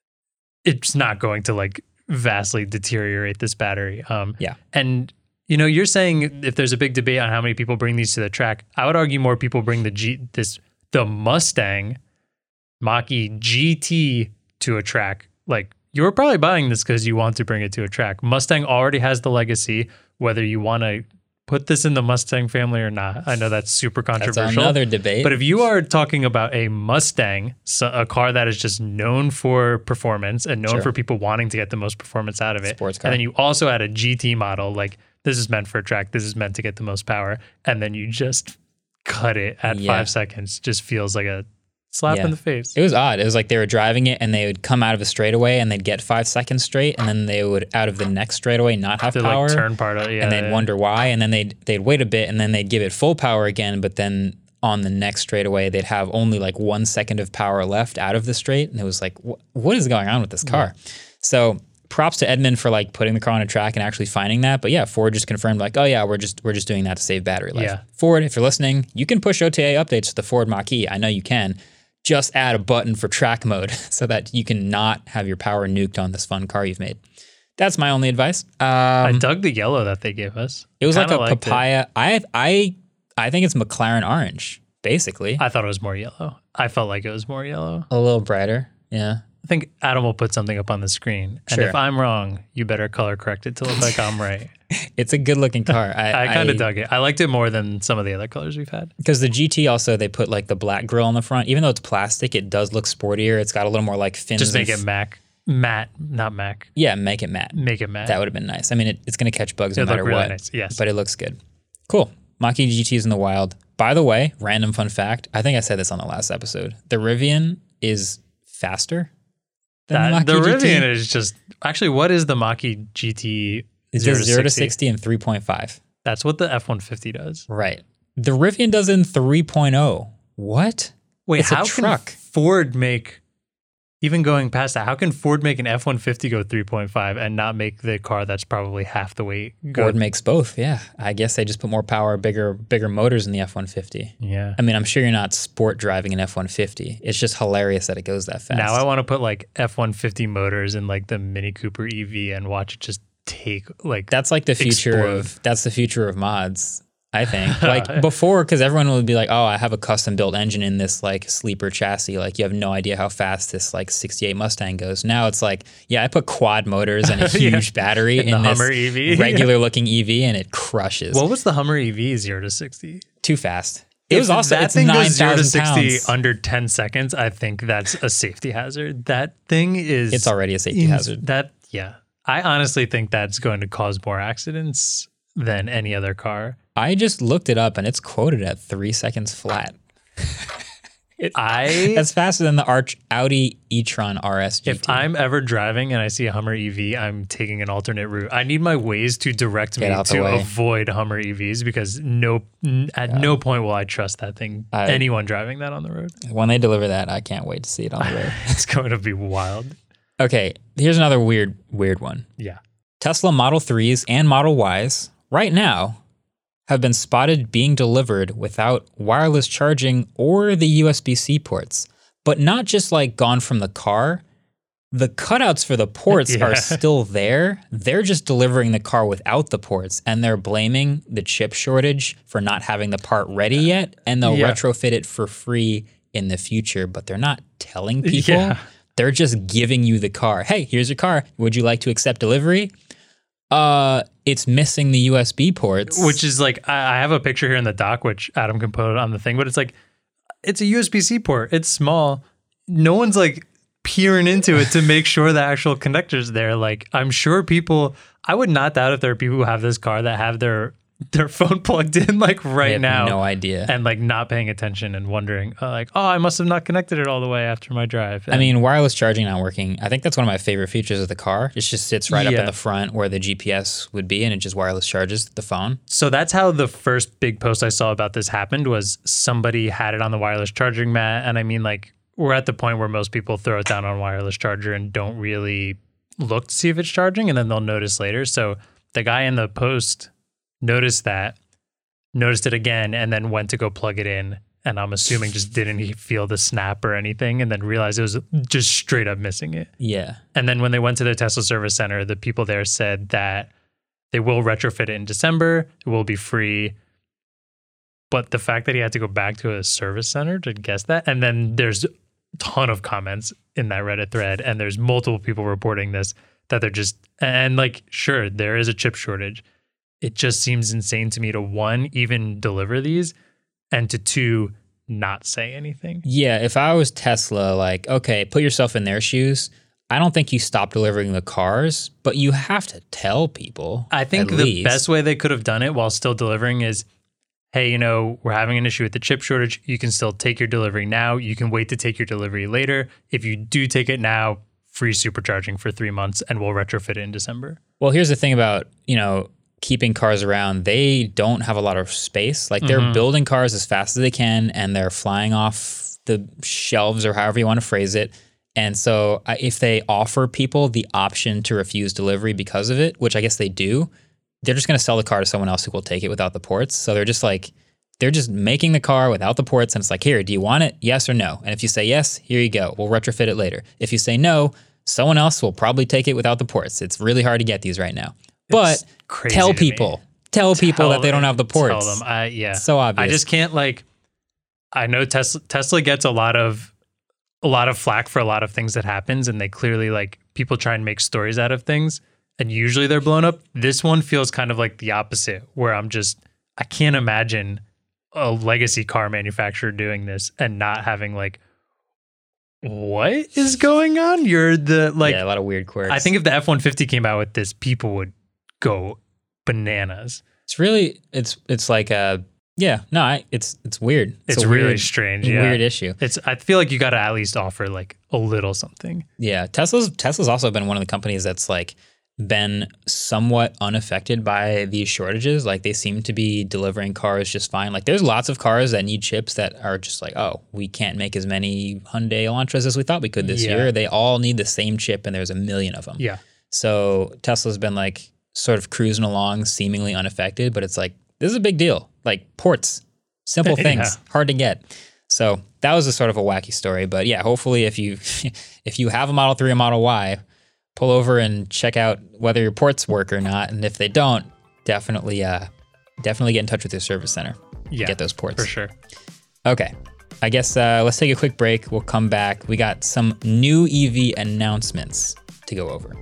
S3: it's not going to like vastly deteriorate this battery. Um,
S1: Yeah.
S3: And, you know, you're saying if there's a big debate on how many people bring these to the track, I would argue more people bring the G, this, the Mustang Mach-E G T to a track. Like, you're probably buying this because you want to bring it to a track. Mustang already has the legacy, whether you want to put this in the Mustang family or not. I know that's super
S1: That's
S3: controversial.
S1: another debate.
S3: But if you are talking about a Mustang, so a car that is just known for performance and known
S1: Sure.
S3: for people wanting to get the most performance out of it,
S1: Sports car.
S3: and then you also add a G T model, like this is meant for a track, this is meant to get the most power, and then you just cut it at
S1: Yeah.
S3: five seconds, just feels like a slap
S1: Yeah.
S3: in the face.
S1: It was odd. It was like they were driving it and they would come out of a straightaway and they'd get five seconds straight, and then they would out of the next straightaway not have
S3: The
S1: power.
S3: like turn part of it, yeah.
S1: and they'd
S3: yeah.
S1: wonder why, and then they'd they'd wait a bit, and then they'd give it full power again, but then on the next straightaway they'd have only like one second of power left out of the straight, and it was like, wh- what is going on with this car? So props to Edmund for like putting the car on a track and actually finding that. But yeah, Ford just confirmed like, oh yeah, we're just we're just doing that to save battery life.
S3: Yeah.
S1: Ford, if you're listening, you can push O T A updates to the Ford Mach-E. I know you can. Just add a button for track mode so that you can not have your power nuked on this fun car you've made. That's my only advice. Um,
S3: I dug the yellow that they gave us.
S1: it was like
S3: Kinda
S1: a
S3: liked it.
S1: papaya. I I I think it's McLaren orange, basically.
S3: I thought it was more yellow. I felt like it was more yellow.
S1: A little brighter. Yeah.
S3: I think Adam will put something up on the screen. And
S1: Sure.
S3: if I'm wrong, you better color correct it to look like I'm right.
S1: It's a good looking car. I,
S3: I kind of dug it. I liked it more than some of the other colors we've had.
S1: Because the G T also, they put like the black grille on the front. Even though it's plastic, it does look sportier. It's got a little more like fins.
S3: Just make
S1: and
S3: it
S1: f-
S3: matte. Matte, not Mac.
S1: Yeah, make it matte.
S3: Make it matte.
S1: That would have been nice. I mean, it, it's going to catch bugs no
S3: It'd look
S1: matter
S3: really
S1: what.
S3: nice, yes.
S1: But it looks good. Cool. Mach-E G T is in the wild. By the way, random fun fact. I think I said this on the last episode. The Rivian is faster than
S3: That,
S1: the
S3: the
S1: Mach-E G T.
S3: Rivian is just actually, what is the Mach-E G T?
S1: It does zero to sixty in three point five.
S3: That's what the F one fifty does.
S1: Right. The Rivian does in three point oh. What?
S3: Wait,
S1: It's a
S3: how
S1: truck.
S3: can Ford make, even going past that, how can Ford make an F one fifty go three point five and not make the car that's probably half the weight go?
S1: Ford makes both. Yeah. I guess they just put more power, bigger, bigger motors in the F one fifty.
S3: Yeah.
S1: I mean, I'm sure you're not sport driving an F one fifty. It's just hilarious that it goes that fast.
S3: Now I want to put like F one fifty motors in like the Mini Cooper E V and watch it just take like
S1: That's like the future
S3: explode.
S1: of that's the future of mods, I think. Like before, because everyone would be like, "Oh, I have a custom built engine in this like sleeper chassis." Like you have no idea how fast this like sixty-eight Mustang goes. Now it's like, yeah, I put quad motors and a
S3: Yeah.
S1: huge battery
S3: In
S1: in,
S3: the
S1: this
S3: Hummer E V.
S1: regular looking E V, and it crushes.
S3: What was the Hummer E V zero to sixty?
S1: Too fast. It
S3: If
S1: was also
S3: that
S1: it's
S3: thing
S1: nine
S3: goes zero to
S1: thousand
S3: sixty
S1: pounds.
S3: under ten seconds. I think that's a safety hazard. That thing is
S1: It's already a safety
S3: ins-
S1: hazard.
S3: That yeah, I honestly think that's going to cause more accidents than any other car.
S1: I just looked it up, and it's quoted at three seconds flat.
S3: I
S1: That's faster than the Arch Audi e-tron R S G T.
S3: if I'm ever driving and I see a Hummer E V, I'm taking an alternate route. I need my Waze to direct
S1: Get
S3: me
S1: out the
S3: to
S1: way.
S3: avoid Hummer E Vs because no, n- at no point will I trust that thing.
S1: I-
S3: anyone driving that on the road,
S1: When they deliver that, I can't wait to see it on the road.
S3: it's going to be wild.
S1: Okay, here's another weird, weird one.
S3: Yeah.
S1: Tesla Model threes and Model Ys right now have been spotted being delivered without wireless charging or the U S B C ports. But not just like gone from the car. The cutouts for the ports
S3: Yeah.
S1: are still there. They're just delivering the car without the ports, and they're blaming the chip shortage for not having the part ready yet, and they'll
S3: Yeah.
S1: retrofit it for free in the future, but they're not telling people.
S3: Yeah.
S1: They're just giving you the car. Hey, here's your car. Would you like to accept delivery? Uh, it's missing the U S B ports.
S3: Which is like, I, I have a picture here in the dock, which Adam can put on the thing, but it's like, it's a U S B C port. It's small. No one's like peering into it to make sure the actual connector's there. Like, I'm sure people, I would not doubt if there are people who have this car that have their their phone plugged in like
S1: I
S3: right
S1: have
S3: now.
S1: no idea.
S3: And like not paying attention and wondering, uh, like, oh, I must have not connected it all the way after my drive.
S1: I mean, wireless charging not working. I think that's one of my favorite features of the car. It just sits right up
S3: Yeah.
S1: in the front where the G P S would be, and it just wireless charges the phone.
S3: So that's how the first big post I saw about this happened was somebody had it on the wireless charging mat. And I mean, like, we're at the point where most people throw it down on wireless charger and don't really look to see if it's charging, and then they'll notice later. So the guy in the post noticed that noticed it again, and then went to go plug it in. And I'm assuming just didn't feel the snap or anything, and then realized it was just straight up missing it.
S1: Yeah.
S3: And then when they went to the Tesla service center, the people there said that they will retrofit it in December. It will be free. But the fact that he had to go back to a service center to guess that, and then there's a ton of comments in that Reddit thread, and there's multiple people reporting this, that they're just, and like, sure, there is a chip shortage. It just seems insane to me to, one, even deliver these, and to two, not say anything.
S1: Yeah, if I was Tesla, like, okay, put yourself in their shoes. I don't think you stop delivering the cars, but you have to tell people.
S3: I think the least. best way they could have done it while still delivering is, hey, you know, we're having an issue with the chip shortage. You can still take your delivery now. You can wait to take your delivery later. If you do take it now, free supercharging for three months, and we'll retrofit it in December.
S1: Well, here's the thing about, you know, keeping cars around. They don't have a lot of space. Like, they're mm-hmm. building cars as fast as they can, and they're flying off the shelves, or however you want to phrase it. And so uh, if they offer people the option to refuse delivery because of it, which I guess they do, they're just going to sell the car to someone else who will take it without the ports. So they're just like, they're just making the car without the ports. And it's like, here, do you want it? Yes or no? And if you say yes, here you go. We'll retrofit it later. If you say no, someone else will probably take it without the ports. It's really hard to get these right now. But tell people, me. tell people tell that they don't have the ports.
S3: Tell them, I, yeah.
S1: It's so obvious.
S3: I just can't, like, I know Tesla Tesla gets a lot of a lot of flack for a lot of things that happens, and they clearly, like, people try and make stories out of things, and usually they're blown up. This one feels kind of like the opposite, where I'm just, I can't imagine a legacy car manufacturer doing this and not having, like, what is going on? You're the, like,
S1: yeah, a lot of weird quirks.
S3: I think if the F one fifty came out with this, people would go bananas.
S1: It's really, it's it's like a, yeah, no, I, it's it's weird.
S3: It's, it's a really weird, strange, yeah.
S1: weird issue.
S3: It's, I feel like you got to at least offer, like, a little something.
S1: Yeah, Tesla's Tesla's also been one of the companies that's, like, been somewhat unaffected by these shortages. Like, they seem to be delivering cars just fine. Like, there's lots of cars that need chips that are just like, oh, we can't make as many Hyundai Elantras as we thought we could this yeah. year. They all need the same chip, and there's a million of them.
S3: Yeah.
S1: So Tesla's been, like, sort of cruising along, seemingly unaffected, but it's like, this is a big deal. Like, ports, simple things, yeah. hard to get. So that was a sort of a wacky story. But yeah, hopefully if you if you have a Model three or Model Y, pull over and check out whether your ports work or not. And if they don't, definitely uh, definitely get in touch with your service center
S3: yeah,
S1: to get those ports.
S3: For sure.
S1: Okay. I guess uh, let's take a quick break. We'll come back. We got some new E V announcements to go over.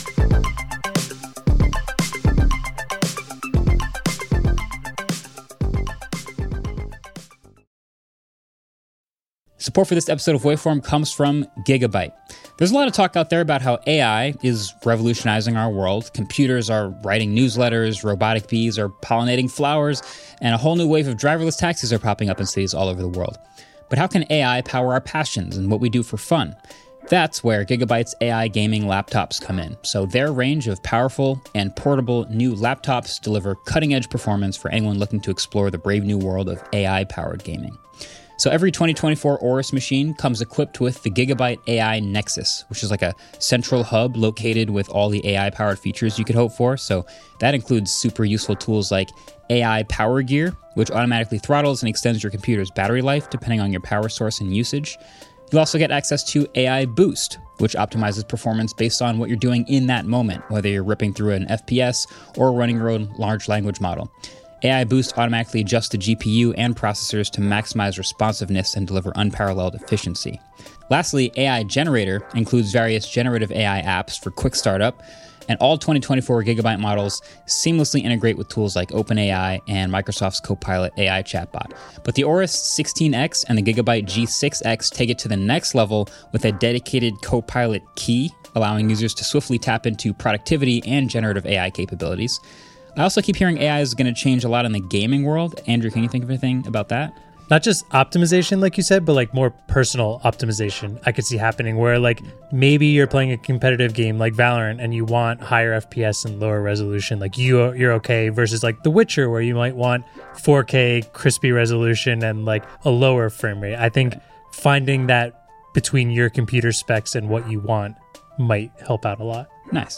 S1: Support for this episode of Waveform comes from Gigabyte. There's a lot of talk out there about how A I is revolutionizing our world. Computers are writing newsletters, robotic bees are pollinating flowers, and a whole new wave of driverless taxis are popping up in cities all over the world. But how can A I power our passions and what we do for fun? That's where Gigabyte's A I gaming laptops come in. So their range of powerful and portable new laptops deliver cutting-edge performance for anyone looking to explore the brave new world of A I-powered gaming. So every twenty twenty-four Aorus machine comes equipped with the Gigabyte A I Nexus, which is like a central hub located with all the A I-powered features you could hope for. So that includes super useful tools like A I Power Gear, which automatically throttles and extends your computer's battery life depending on your power source and usage. You'll also get access to A I Boost, which optimizes performance based on what you're doing in that moment, whether you're ripping through an F P S or running your own large language model. A I Boost automatically adjusts the G P U and processors to maximize responsiveness and deliver unparalleled efficiency. Lastly, A I Generator includes various generative A I apps for quick startup, and all twenty twenty-four Gigabyte models seamlessly integrate with tools like OpenAI and Microsoft's Copilot A I chatbot. But the Aorus sixteen X and the Gigabyte G six X take it to the next level with a dedicated Copilot key, allowing users to swiftly tap into productivity and generative A I capabilities. I also keep hearing A I is going to change a lot in the gaming world. Andrew, can you think of anything about that?
S3: Not just optimization, like you said, but like more personal optimization I could see happening where like maybe you're playing a competitive game like Valorant and you want higher F P S and lower resolution. Like you, you're okay versus like The Witcher where you might want four K crispy resolution and like a lower frame rate. I think finding that between your computer specs and what you want might help out a lot.
S1: Nice.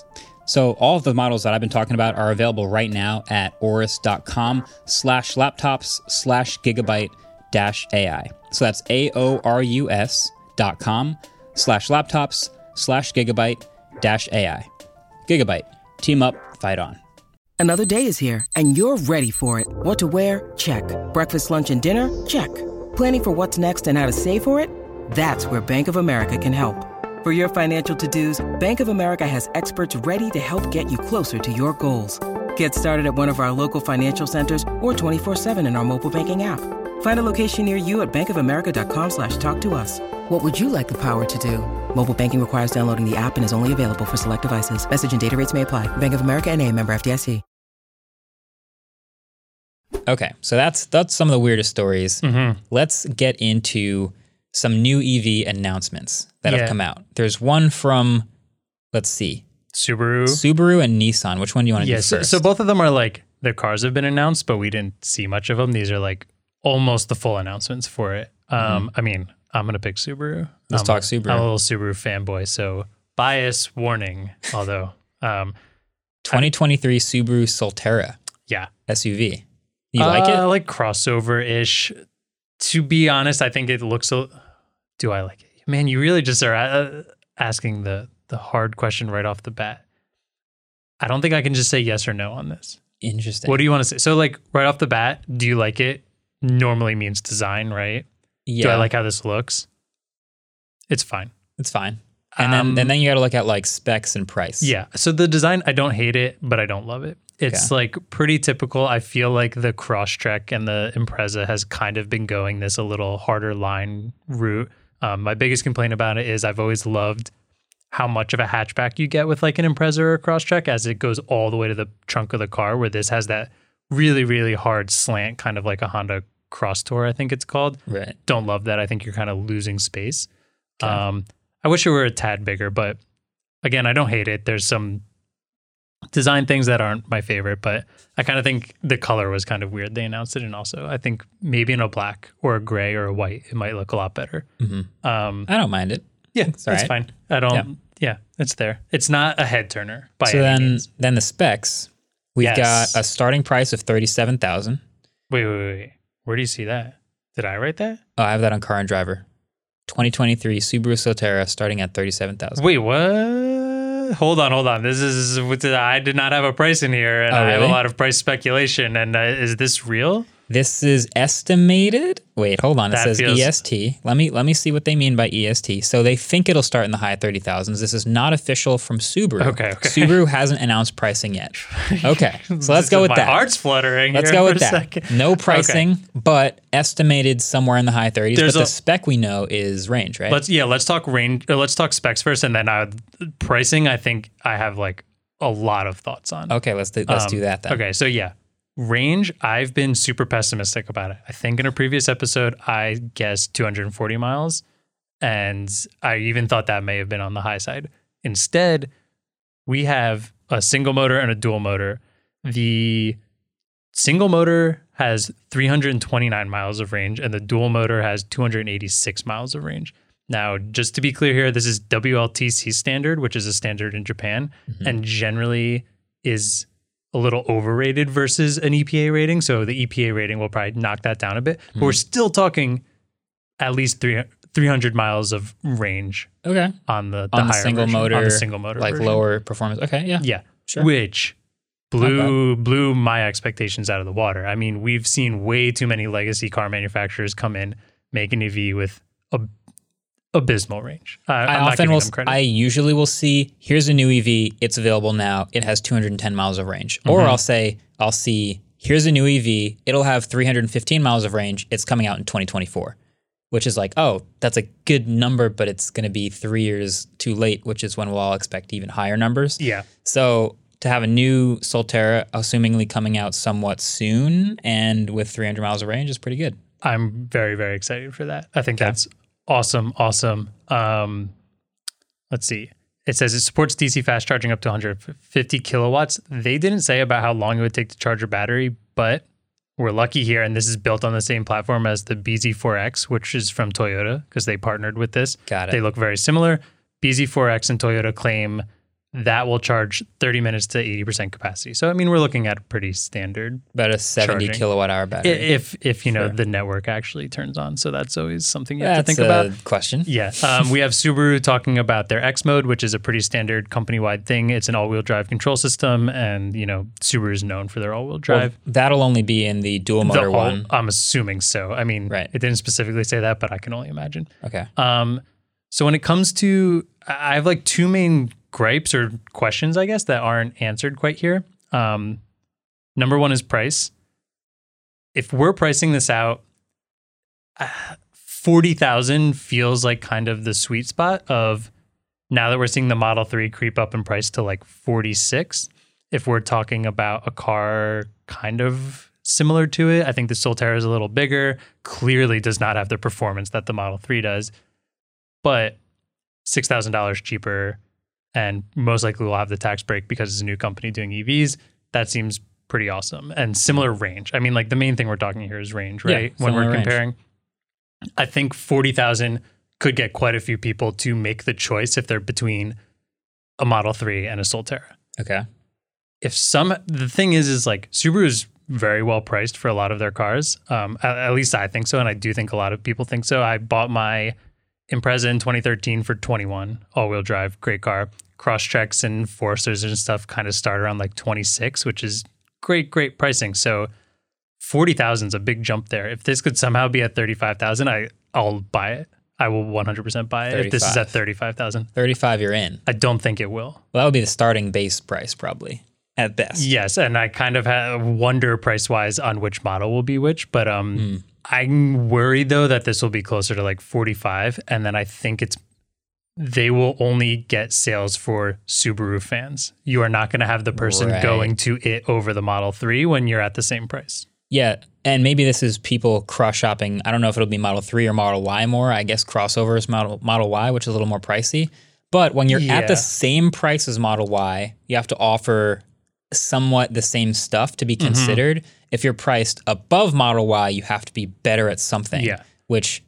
S1: So all of the models that I've been talking about are available right now at aorus.com slash laptops slash gigabyte dash AI. So that's A-O-R-U-S dot com slash laptops slash gigabyte dash AI. Gigabyte. Team up. Fight on.
S4: Another day is here, and you're ready for it. What to wear? Check. Breakfast, lunch, and dinner? Check. Planning for what's next and how to save for it? That's where Bank of America can help. For your financial to-dos, Bank of America has experts ready to help get you closer to your goals. Get started at one of our local financial centers or twenty-four seven in our mobile banking app. Find a location near you at bankofamerica.com slash talk to us. What would you like the power to do? Mobile banking requires downloading the app and is only available for select devices. Message and data rates may apply. Bank of America N A, member F D I C.
S1: Okay, so that's that's some of the weirdest stories.
S3: Mm-hmm.
S1: Let's get into some new E V announcements that
S3: Yeah.
S1: have come out. There's one from, let's see,
S3: Subaru.
S1: Subaru and Nissan. Which one do you want to
S3: Yeah,
S1: do
S3: so,
S1: first?
S3: so both of them are like, their cars have been announced, but we didn't see much of them. These are like almost the full announcements for it. Um, I mean, I'm going to pick Subaru.
S1: Let's
S3: I'm
S1: talk
S3: a-
S1: Subaru.
S3: I'm a little Subaru fanboy, so bias warning, although, um,
S1: twenty twenty-three Subaru Solterra
S3: yeah.
S1: S U V. You like
S3: Uh,
S1: it?
S3: like crossover-ish. To be honest, I think it looks, a, do I like it? Man, you really just are uh, asking the, the hard question right off the bat. I don't think I can just say yes or no on this.
S1: Interesting.
S3: What do you want to say? So like right off the bat, do you like it? Normally means design, right?
S1: yeah,
S3: Do I like how this looks? It's fine.
S1: it's fine. And
S3: Um,
S1: then and then you got to look at like specs and price.
S3: Yeah. So the design, I don't hate it, but I don't love it. It's like pretty typical. I feel like the Crosstrek and the Impreza has kind of been going this a little harder line route. Um, my biggest complaint about it is I've always loved how much of a hatchback you get with like an Impreza or a Crosstrek as it goes all the way to the trunk of the car, where this has that really, really hard slant, kind of like a Honda Cross Tour, I think it's called.
S1: Right.
S3: Don't love that. I think you're kind of losing space.
S1: Okay.
S3: Um, I wish it were a tad bigger, but again, I don't hate it. There's some design things that aren't my favorite, but I kind of think the color was kind of weird. They announced it, and also I think maybe in a black or a gray or a white, it might look a lot better.
S1: Mm-hmm.
S3: Um,
S1: I don't mind it.
S3: yeah,
S1: It's
S3: that's
S1: all right.
S3: fine. I don't.
S1: Yeah.
S3: Yeah. it's there. It's not a head turner by
S1: So
S3: any
S1: then
S3: means.
S1: then the specs, we've
S3: Yes.
S1: got a starting price of thirty-seven thousand.
S3: Wait, wait, wait, wait. Where do you see that? Did I write that?
S1: Oh, I have that on Car and Driver. twenty twenty-three Subaru Solterra starting at thirty-seven thousand.
S3: Wait, what? Hold on, hold on. This is I did not have a price in here, and
S1: Oh,
S3: I have a
S1: really?
S3: lot of price speculation. And uh, is this real?
S1: This is estimated. Wait, hold on. It
S3: That
S1: says
S3: feels-
S1: E S T. Let me let me see what they mean by E S T. So they think it'll start in the high thirty thousands. This is not official from Subaru.
S3: Okay, okay.
S1: Subaru hasn't announced pricing yet. Okay, so let's go with
S3: My
S1: that.
S3: heart's fluttering.
S1: Let's
S3: here
S1: go
S3: for
S1: with
S3: a
S1: that.
S3: second.
S1: No pricing, but estimated somewhere in the high thirties.
S3: There's
S1: but the
S3: a-
S1: spec we know is range, right?
S3: Let's yeah, let's talk range. Or let's talk specs first, and then uh, pricing. I think I have like a lot of thoughts on.
S1: okay, let's do, let's
S3: Um,
S1: do that then.
S3: Okay, so yeah, range. I've been super pessimistic about it. I think in a previous episode, I guessed two hundred forty miles, and I even thought that may have been on the high side. Instead, we have a single motor and a dual motor. The single motor has three hundred twenty-nine miles of range, and the dual motor has two hundred eighty-six miles of range. Now, just to be clear here, this is W L T C standard, which is a standard in Japan, and generally is a little overrated versus an E P A rating. So the E P A rating will probably knock that down a bit. But we're still talking at least three, three hundred miles of range
S1: Okay.
S3: on the, the
S1: On the
S3: higher
S1: single
S3: version,
S1: motor,
S3: on the single motor,
S1: like
S3: version.
S1: lower performance. Okay, yeah.
S3: Yeah.
S1: Sure.
S3: Which blew blew my expectations out of the water. I mean, we've seen way too many legacy car manufacturers come in, make an E V with a abysmal range. Uh,
S1: I
S3: I'm not
S1: often
S3: giving
S1: will.
S3: them credit.
S1: I usually will see. Here's a new E V. It's available now. It has two hundred ten miles of range. Or
S3: Mm-hmm.
S1: I'll say I'll see. Here's a new E V. It'll have three hundred fifteen miles of range. It's coming out in twenty twenty-four, which is like, oh, that's a good number, but it's going to be three years too late, which is when we'll all expect even higher numbers.
S3: yeah.
S1: So to have a new Solterra, assumingly coming out somewhat soon and with three hundred miles of range, is pretty good.
S3: I'm very, very excited for that. I think that's awesome, awesome. Um, let's see. It says it supports D C fast charging up to one hundred fifty kilowatts. They didn't say about how long it would take to charge a battery, but we're lucky here, and this is built on the same platform as the B Z four X, which is from Toyota because they partnered with this.
S1: Got it.
S3: They look very similar. B Z four X and Toyota claim that will charge thirty minutes to eighty percent capacity. So, I mean, we're looking at a pretty standard.
S1: About a seventy
S3: charging.
S1: kilowatt hour battery.
S3: If, if you know,
S1: Sure.
S3: the network actually turns on. So that's always something you have
S1: That's
S3: to think about.
S1: a question.
S3: Yeah. Um, we have Subaru talking about their X mode, which is a pretty standard company-wide thing. It's an all-wheel drive control system. And, you know, Subaru is known for their all-wheel drive.
S1: Well, that'll only be in the dual
S3: The
S1: motor
S3: all-
S1: one.
S3: I'm assuming so. I mean,
S1: Right.
S3: it didn't specifically say that, but I can only imagine.
S1: Okay.
S3: Um, so when it comes to, I have like two main gripes or questions, I guess, that aren't answered quite here. Um, number one is price. If we're pricing this out, uh, forty thousand feels like kind of the sweet spot of now that we're seeing the Model three creep up in price to like forty-six. If we're talking about a car kind of similar to it, I think the Solterra is a little bigger, clearly does not have the performance that the Model three does, but six thousand dollars cheaper, and most likely will have the tax break because it's a new company doing E Vs. That seems pretty awesome. And similar range. I mean, like the main thing we're talking here is range,
S1: Yeah,
S3: right? When we're
S1: similar range.
S3: comparing. I think forty thousand could get quite a few people to make the choice if they're between a Model three and a Solterra.
S1: Okay.
S3: If some, the thing is, is like Subaru is very well priced for a lot of their cars. Um, at, at least I think so. And I do think a lot of people think so. I bought my Impreza in twenty thirteen for twenty-one, all-wheel drive, great car. Crosstreks and Foresters and stuff kind of start around like twenty-six, which is great, great pricing. So forty thousand is a big jump there. If this could somehow be at thirty-five thousand, I I'll buy it. I will one hundred percent buy it. If this is
S1: thirty-five.
S3: at thirty-five thousand,
S1: thirty-five, you're in.
S3: I don't think it will.
S1: Well, that would be the starting base price, probably, at best.
S3: Yes, and I kind of have wonder price-wise on which model will be which, but um,
S1: Mm.
S3: I'm worried though that this will be closer to like forty-five, and then I think it's they will only get sales for Subaru fans. You are not going to have the person
S1: Right.
S3: going to it over the Model three when you're at the same price.
S1: Yeah, and maybe this is people cross-shopping. I don't know if it'll be Model three or Model Y more. I guess crossover is Model, Model Y, which is a little more pricey. But when you're at
S3: Yeah.
S1: the same price as Model Y, you have to offer somewhat the same stuff to be
S3: Mm-hmm.
S1: considered. If you're priced above Model Y, you have to be better at something,
S3: Yeah.
S1: which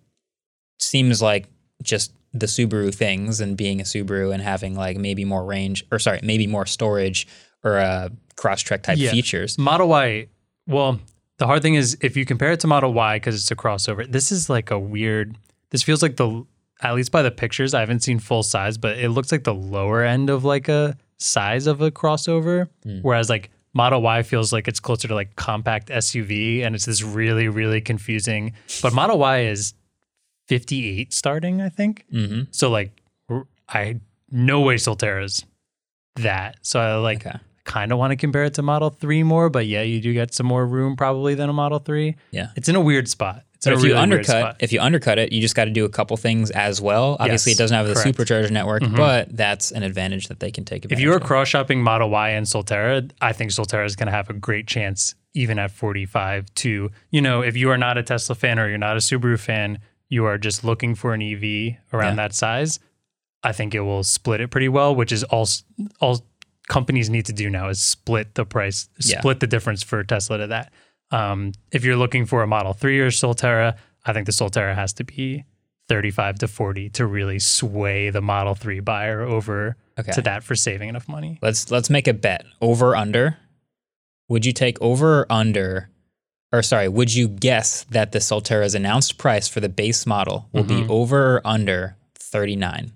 S1: seems like just the Subaru things and being a Subaru and having like maybe more range, or sorry, maybe more storage or uh, Crosstrek type
S3: Yeah.
S1: features.
S3: Model Y, well, the hard thing is if you compare it to Model Y because it's a crossover, this is like a weird, this feels like the, at least by the pictures, I haven't seen full size, but it looks like the lower end of like a size of a crossover. Whereas like Model Y feels like it's closer to like compact S U V, and it's this really, really confusing. But Model Y is fifty-eight starting, I think.
S1: Mm-hmm.
S3: So like, r- I no way Solterra's that. So I like
S1: Okay.
S3: kind of want to compare it to Model three more, but yeah, you do get some more room probably than a Model three.
S1: Yeah.
S3: It's in a weird spot. It's
S1: So
S3: in
S1: if
S3: a
S1: you
S3: really weird
S1: undercut,
S3: spot.
S1: if you undercut it, you just got to do a couple things as well. Obviously,
S3: Yes,
S1: it doesn't have the
S3: correct.
S1: supercharger network,
S3: Mhm.
S1: but that's an advantage that they can take
S3: If
S1: advantage
S3: you are
S1: of.
S3: cross shopping Model Y and Solterra, I think Solterra is going to have a great chance, even at forty-five, to, you know, if you are not a Tesla fan or you're not a Subaru fan, you are just looking for an E V around
S1: Yeah.
S3: that size, I think it will split it pretty well, which is all all companies need to do now is split the price,
S1: Yeah.
S3: split the difference for Tesla to that. Um, if you're looking for a Model three or Solterra, I think the Solterra has to be thirty-five to forty to really sway the Model three buyer over
S1: Okay.
S3: to that for saving enough money.
S1: Let's let's make a bet. Over under. Would you take over or under? Or sorry, would you guess that the Solterra's announced price for the base model will be
S3: Mhm.
S1: over or under thirty-nine?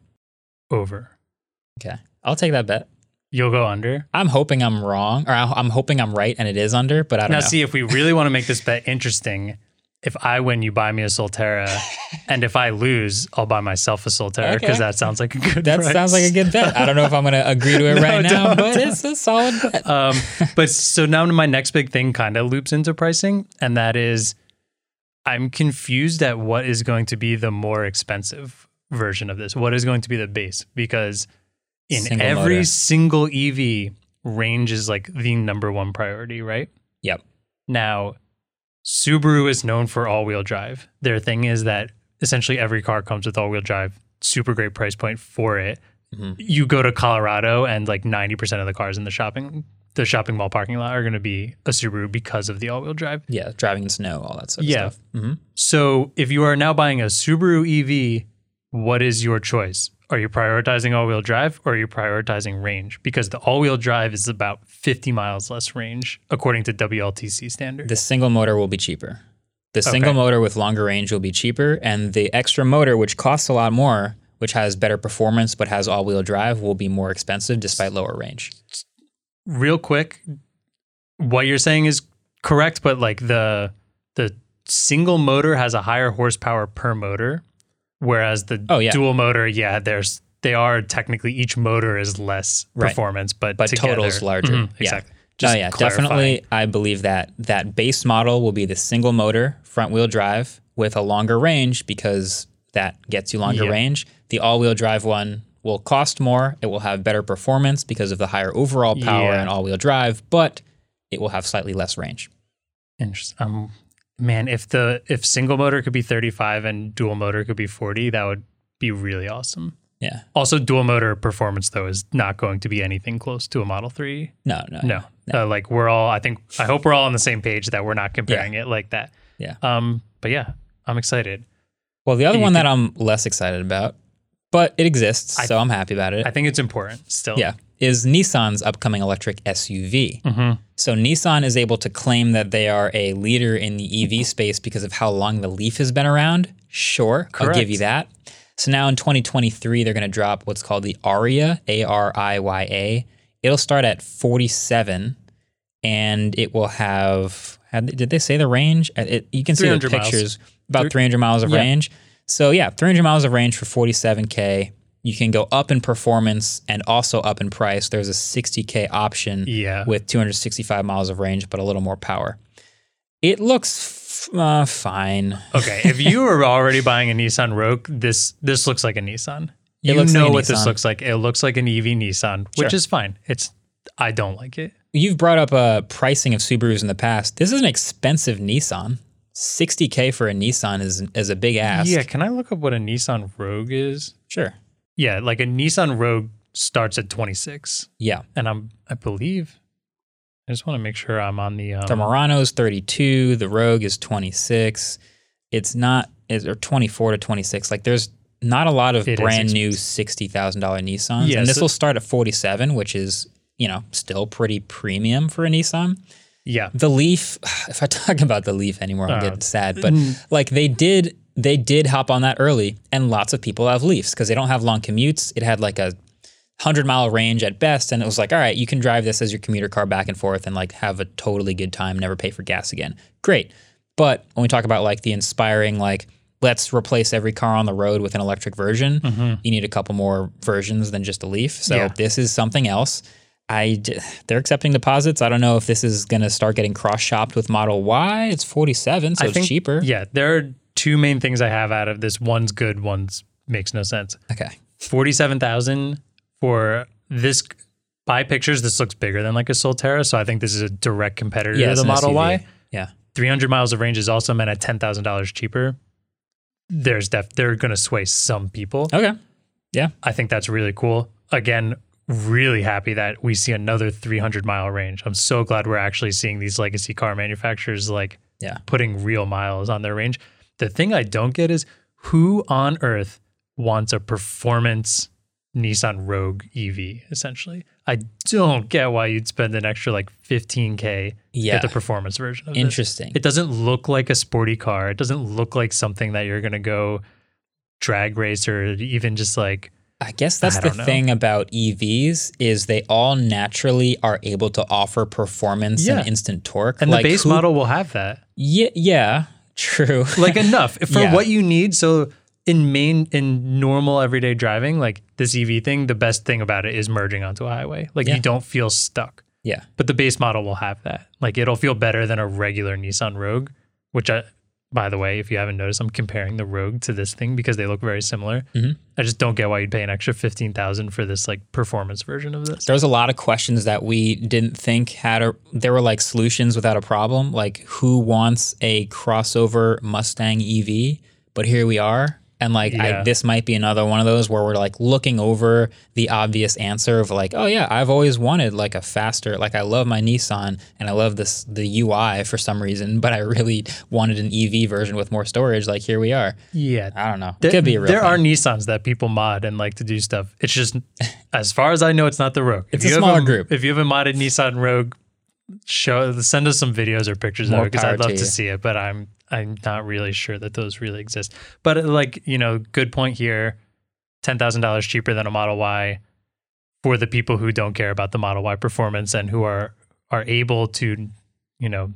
S3: Over.
S1: Okay, I'll take that bet.
S3: You'll go under.
S1: I'm hoping I'm wrong, or I- I'm hoping I'm right, and it is under. But I don't
S3: Now,
S1: know.
S3: see, if we really want to make this bet interesting, if I win, you buy me a Solterra, and if I lose, I'll buy myself a Solterra because
S1: Okay.
S3: that sounds like a good.
S1: That
S3: price.
S1: sounds like a good bet. I don't know if I'm going to agree to it
S3: No,
S1: right now,
S3: don't,
S1: but
S3: don't.
S1: it's a solid bet.
S3: um, but so now my next big thing kind of loops into pricing, and that is I'm confused at what is going to be the more expensive version of this. What is going to be the base? Because in
S1: Single
S3: every
S1: motor.
S3: single E V, range is like the number one priority, right?
S1: Yep.
S3: Now, Subaru is known for all-wheel drive. Their thing is that essentially every car comes with all-wheel drive, super great price point for it.
S1: Mhm.
S3: You go to Colorado and like ninety percent of the cars in the shopping the shopping mall parking lot are going to be a Subaru because of the all-wheel drive.
S1: Yeah, driving in snow, all that sort of
S3: Yeah.
S1: stuff. hmm
S3: So if you are now buying a Subaru E V, what is your choice? are you prioritizing all-wheel drive or are you prioritizing range? Because the all-wheel drive is about fifty miles less range, according to W L T C standard.
S1: The single motor will be cheaper. The single
S3: Okay.
S1: motor with longer range will be cheaper, and the extra motor, which costs a lot more, which has better performance but has all-wheel drive, will be more expensive despite lower range.
S3: Real quick, what you're saying is correct, but like the the single motor has a higher horsepower per motor, whereas the
S1: Oh, yeah.
S3: dual motor, yeah, there's they are technically each motor is less
S1: Right.
S3: performance, but
S1: But
S3: together,
S1: total's larger.
S3: Mhm,
S1: Yeah.
S3: exactly.
S1: Oh yeah,
S3: clarifying.
S1: definitely. I believe that that base model will be the single motor front wheel drive with a longer range because that gets you longer
S3: Yeah.
S1: range. The all wheel drive one will cost more. It will have better performance because of the higher overall power
S3: Yeah.
S1: and all wheel drive, but it will have slightly less range.
S3: Interesting. Um, man, if the if single motor could be thirty-five and dual motor could be forty, that would be really awesome.
S1: Yeah.
S3: Also, dual motor performance though is not going to be anything close to a Model three.
S1: No, no.
S3: No, Uh, like we're all. I think I hope we're all on the same page that we're not comparing it like that.
S1: Yeah.
S3: Um. But yeah, I'm excited.
S1: Well, the other
S3: You
S1: one that
S3: could-
S1: I'm less excited about, but it exists,
S3: I-
S1: so I'm happy about it.
S3: I think it's important still.
S1: Yeah, is Nissan's upcoming electric S U V.
S3: Mm-hmm.
S1: So Nissan is able to claim that they are a leader in the E V space because of how long the Leaf has been around. Sure, I'll give
S3: Correct.
S1: you that. So now in twenty twenty-three, they're going to drop what's called the Aria, A R I Y A. It'll start at forty-seven, and it will have, had- did they say the range? Uh, It, you can see the
S3: three hundred miles.
S1: pictures, about
S3: Three-
S1: three hundred miles of
S3: Yeah.
S1: range. So yeah, three hundred miles of range for forty-seven K. You can go up in performance and also up in price. There's a sixty K option
S3: Yeah.
S1: with two hundred sixty-five miles of range, but a little more power. It looks f- uh, fine.
S3: Okay, if you were already buying a Nissan Rogue, this this looks like a Nissan.
S1: It
S3: You
S1: looks
S3: know
S1: like a
S3: what this
S1: Nissan.
S3: looks like. It looks like an E V Nissan, which
S1: Sure.
S3: is fine. It's I don't like it.
S1: You've brought up uh, pricing of Subarus in the past. This is an expensive Nissan. sixty K for a Nissan is is a big ask.
S3: Yeah, can I look up what a Nissan Rogue is?
S1: Sure.
S3: Yeah, like a Nissan Rogue starts at twenty-six,
S1: Yeah.
S3: and I'm I believe. I just want to make sure I'm on the. Um,
S1: The Murano's thirty-two. The Rogue is twenty-six. It's not, is or twenty-four to twenty-six. Like there's not a lot of
S3: It is
S1: brand new
S3: expensive.
S1: sixty thousand dollars Nissans.
S3: Yeah,
S1: and this
S3: so-
S1: will start at forty-seven, which is, you know, still pretty premium for a Nissan.
S3: yeah,
S1: The Leaf, if I talk about the Leaf anymore, I'm
S3: Uh,
S1: getting sad. But like they did, they did hop on that early, and lots of people have Leafs because they don't have long commutes. It had like a hundred mile range at best, and it was like, all right, you can drive this as your commuter car back and forth and like have a totally good time, never pay for gas again. Great. But when we talk about like the inspiring, like let's replace every car on the road with an electric version, you need a couple more versions than just a Leaf. So
S3: Yeah.
S1: this is something else. I j- they're accepting deposits. I don't know if this is going to start getting cross-shopped with Model Y. It's forty-seven, so
S3: I
S1: it's
S3: think
S1: cheaper.
S3: Yeah, there are two main things I have out of this. One's good, one's makes no sense.
S1: Okay.
S3: Forty-seven thousand for this. By pictures, this looks bigger than like a Solterra, so I think this is a direct competitor
S1: Yeah,
S3: to
S1: it's
S3: the
S1: an
S3: Model
S1: S U V.
S3: Y.
S1: Yeah.
S3: three hundred miles of range is also meant at ten thousand dollars cheaper. There's def they're going to sway some people.
S1: Okay. Yeah.
S3: I think that's really cool. Again, really happy that we see another three hundred mile range. I'm so glad we're actually seeing these legacy car manufacturers like
S1: Yeah.
S3: putting real miles on their range. The thing I don't get is who on earth wants a performance Nissan Rogue E V, essentially. I don't get why you'd spend an extra like fifteen K to
S1: Yeah.
S3: get the performance version of this.
S1: Interesting.
S3: It doesn't look like a sporty car. It doesn't look like something that you're going to go drag race or even just like,
S1: I guess that's
S3: I
S1: the
S3: don't know.
S1: thing about E Vs is they all naturally are able to offer performance
S3: Yeah.
S1: and instant torque.
S3: and
S1: Like
S3: the base
S1: who-
S3: model will have that.
S1: Yeah, yeah, true.
S3: Like enough for
S1: Yeah.
S3: what you need. So in main, in normal everyday driving, like this E V thing, the best thing about it is merging onto a highway. Like
S1: Yeah.
S3: you don't feel stuck.
S1: Yeah.
S3: But the base model will have that. Like it'll feel better than a regular Nissan Rogue, which I, by the way, if you haven't noticed, I'm comparing the Rogue to this thing because they look very similar.
S1: Mhm.
S3: I just don't get why you'd pay an extra fifteen thousand for this like performance version of this.
S1: There was a lot of questions that we didn't think had a, there were like solutions without a problem. Like who wants a crossover Mustang E V? But here we are. And like,
S3: Yeah.
S1: I, this might be another one of those where we're like looking over the obvious answer of like, oh yeah, I've always wanted like a faster, like I love my Nissan and I love this, the U I for some reason, but I really wanted an E V version with more storage. Like here we are.
S3: Yeah.
S1: I don't know. It
S3: There,
S1: could be a real
S3: there
S1: thing.
S3: are Nissans that people mod and like to do stuff. It's just, as far as I know, it's not the Rogue.
S1: It's
S3: if
S1: a
S3: you
S1: smaller
S3: have
S1: group.
S3: If you have a modded Nissan Rogue, show send us some videos or pictures
S1: More
S3: of it because
S1: power
S3: I'd love
S1: to
S3: to
S1: you.
S3: see it. But I'm I'm not really sure that those really exist. But like, you know, good point here. ten thousand dollars cheaper than a Model Y for the people who don't care about the Model Y performance and who are are able to, you know,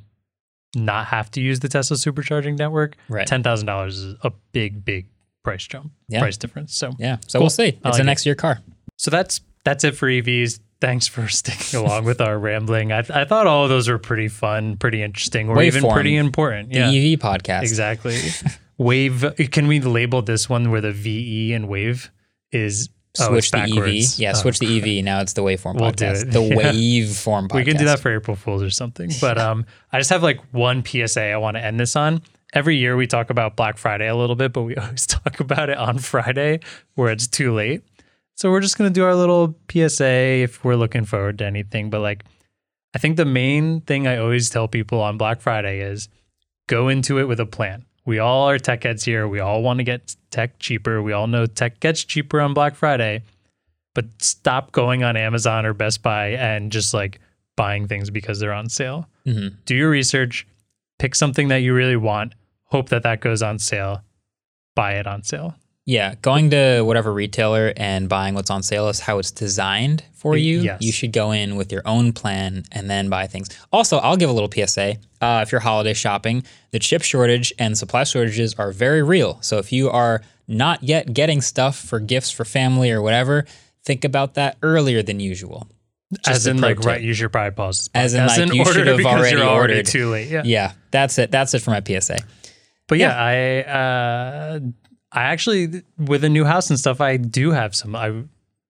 S3: not have to use the Tesla supercharging network.
S1: Right.
S3: ten thousand dollars is a big, big price jump,
S1: Yeah.
S3: price difference. So
S1: Yeah. So
S3: Cool.
S1: we'll see. It's
S3: I like
S1: a
S3: it.
S1: next year car.
S3: so that's that's it for E Vs. Thanks for sticking along with our rambling. I, I thought all of those were pretty fun, pretty interesting, or even
S1: Waveform,
S3: pretty important.
S1: The
S3: Yeah,
S1: E V podcast.
S3: exactly. Wave. Can we label this one where the V E and wave is oh,
S1: Switch
S3: it's
S1: the E V.
S3: backwards?
S1: Yeah,
S3: Oh,
S1: switch the E V. Now it's the Waveform
S3: We'll do
S1: podcast.
S3: it.
S1: The
S3: Yeah.
S1: Waveform podcast.
S3: We can do that for April Fools or something. But um, I just have like one P S A I want to end this on. Every year we talk about Black Friday a little bit, but we always talk about it on Friday where it's too late. So we're just going to do our little P S A if we're looking forward to anything. But like, I think the main thing I always tell people on Black Friday is go into it with a plan. We all are tech heads here. We all want to get tech cheaper. We all know tech gets cheaper on Black Friday, but stop going on Amazon or Best Buy and just like buying things because they're on sale.
S1: Mm-hmm.
S3: Do your research, pick something that you really want, hope that that goes on sale, buy it on sale.
S1: Yeah, going to whatever retailer and buying what's on sale is how it's designed for you.
S3: Yes.
S1: You should go in with your own plan and then buy things. Also, I'll give a little P S A. Uh, if you're holiday shopping, the chip shortage and supply shortages are very real. So if you are not yet getting stuff for gifts for family or whatever, think about that earlier than usual. Just
S3: As
S1: a
S3: in
S1: pro
S3: like,
S1: tip.
S3: right, you should probably pause this
S1: As in,
S3: podcast
S1: like, you
S3: order
S1: should
S3: it
S1: have
S3: because
S1: already
S3: you're already
S1: ordered.
S3: too late. Yeah.
S1: Yeah, that's it. That's it for my P S A.
S3: But yeah, I uh, I actually with a new house and stuff, I do have some. I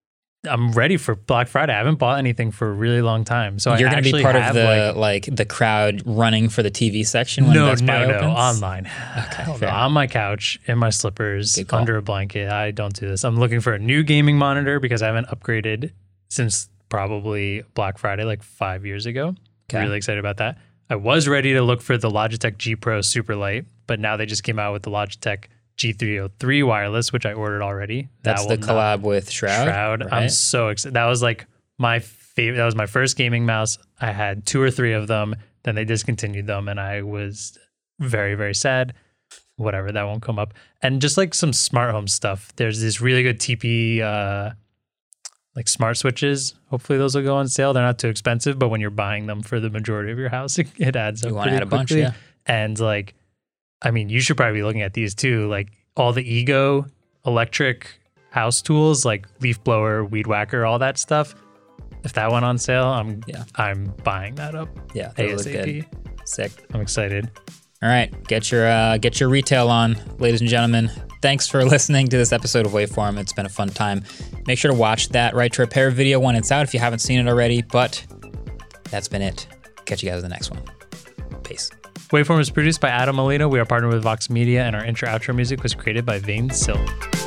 S3: I'm ready for Black Friday. I haven't bought anything for a really long time, so
S1: You're
S3: I
S1: going to
S3: actually
S1: be part of
S3: have
S1: the
S3: like,
S1: like, the crowd running for the T V section when
S3: no,
S1: Best Buy
S3: no, no,
S1: opens?
S3: online.
S1: Okay,
S3: I don't
S1: fair.
S3: know. On my couch in my slippers
S1: Good call.
S3: under a blanket. I don't do this. I'm looking for a new gaming monitor because I haven't upgraded since probably Black Friday, like five years ago.
S1: Okay.
S3: Really excited about that. I was ready to look for the Logitech G Pro Superlight, but now they just came out with the Logitech G three oh three wireless, which I ordered already.
S1: That's
S3: That
S1: the
S3: will not-
S1: collab with Shroud.
S3: Shroud. I'm
S1: right?
S3: so excited. That was like my favorite. That was my first gaming mouse. I had two or three of them. Then they discontinued them, and I was very, very sad. Whatever, that won't come up. And just like some smart home stuff. There's this really good T P, uh, like smart switches. Hopefully those will go on sale. They're not too expensive, but when you're buying them for the majority of your house, it, it adds up.
S1: You wanna
S3: pretty
S1: add a bunch,
S3: quickly.
S1: yeah.
S3: And like, I mean, you should probably be looking at these too. Like all the Ego electric house tools, like leaf blower, weed whacker, all that stuff. If that went on sale, I'm
S1: Yeah.
S3: I'm buying that up.
S1: Yeah, they look
S3: ASAP.
S1: good. Sick.
S3: I'm excited.
S1: All right, get your uh, get your retail on, ladies and gentlemen. Thanks for listening to this episode of Waveform. It's been a fun time. Make sure to watch that Right to Repair video when it's out if you haven't seen it already. But that's been it. Catch you guys in the next one. Peace.
S3: Waveform is produced by Adam Molina. We are partnered with Vox Media, and our intro outro music was created by Vane Silk.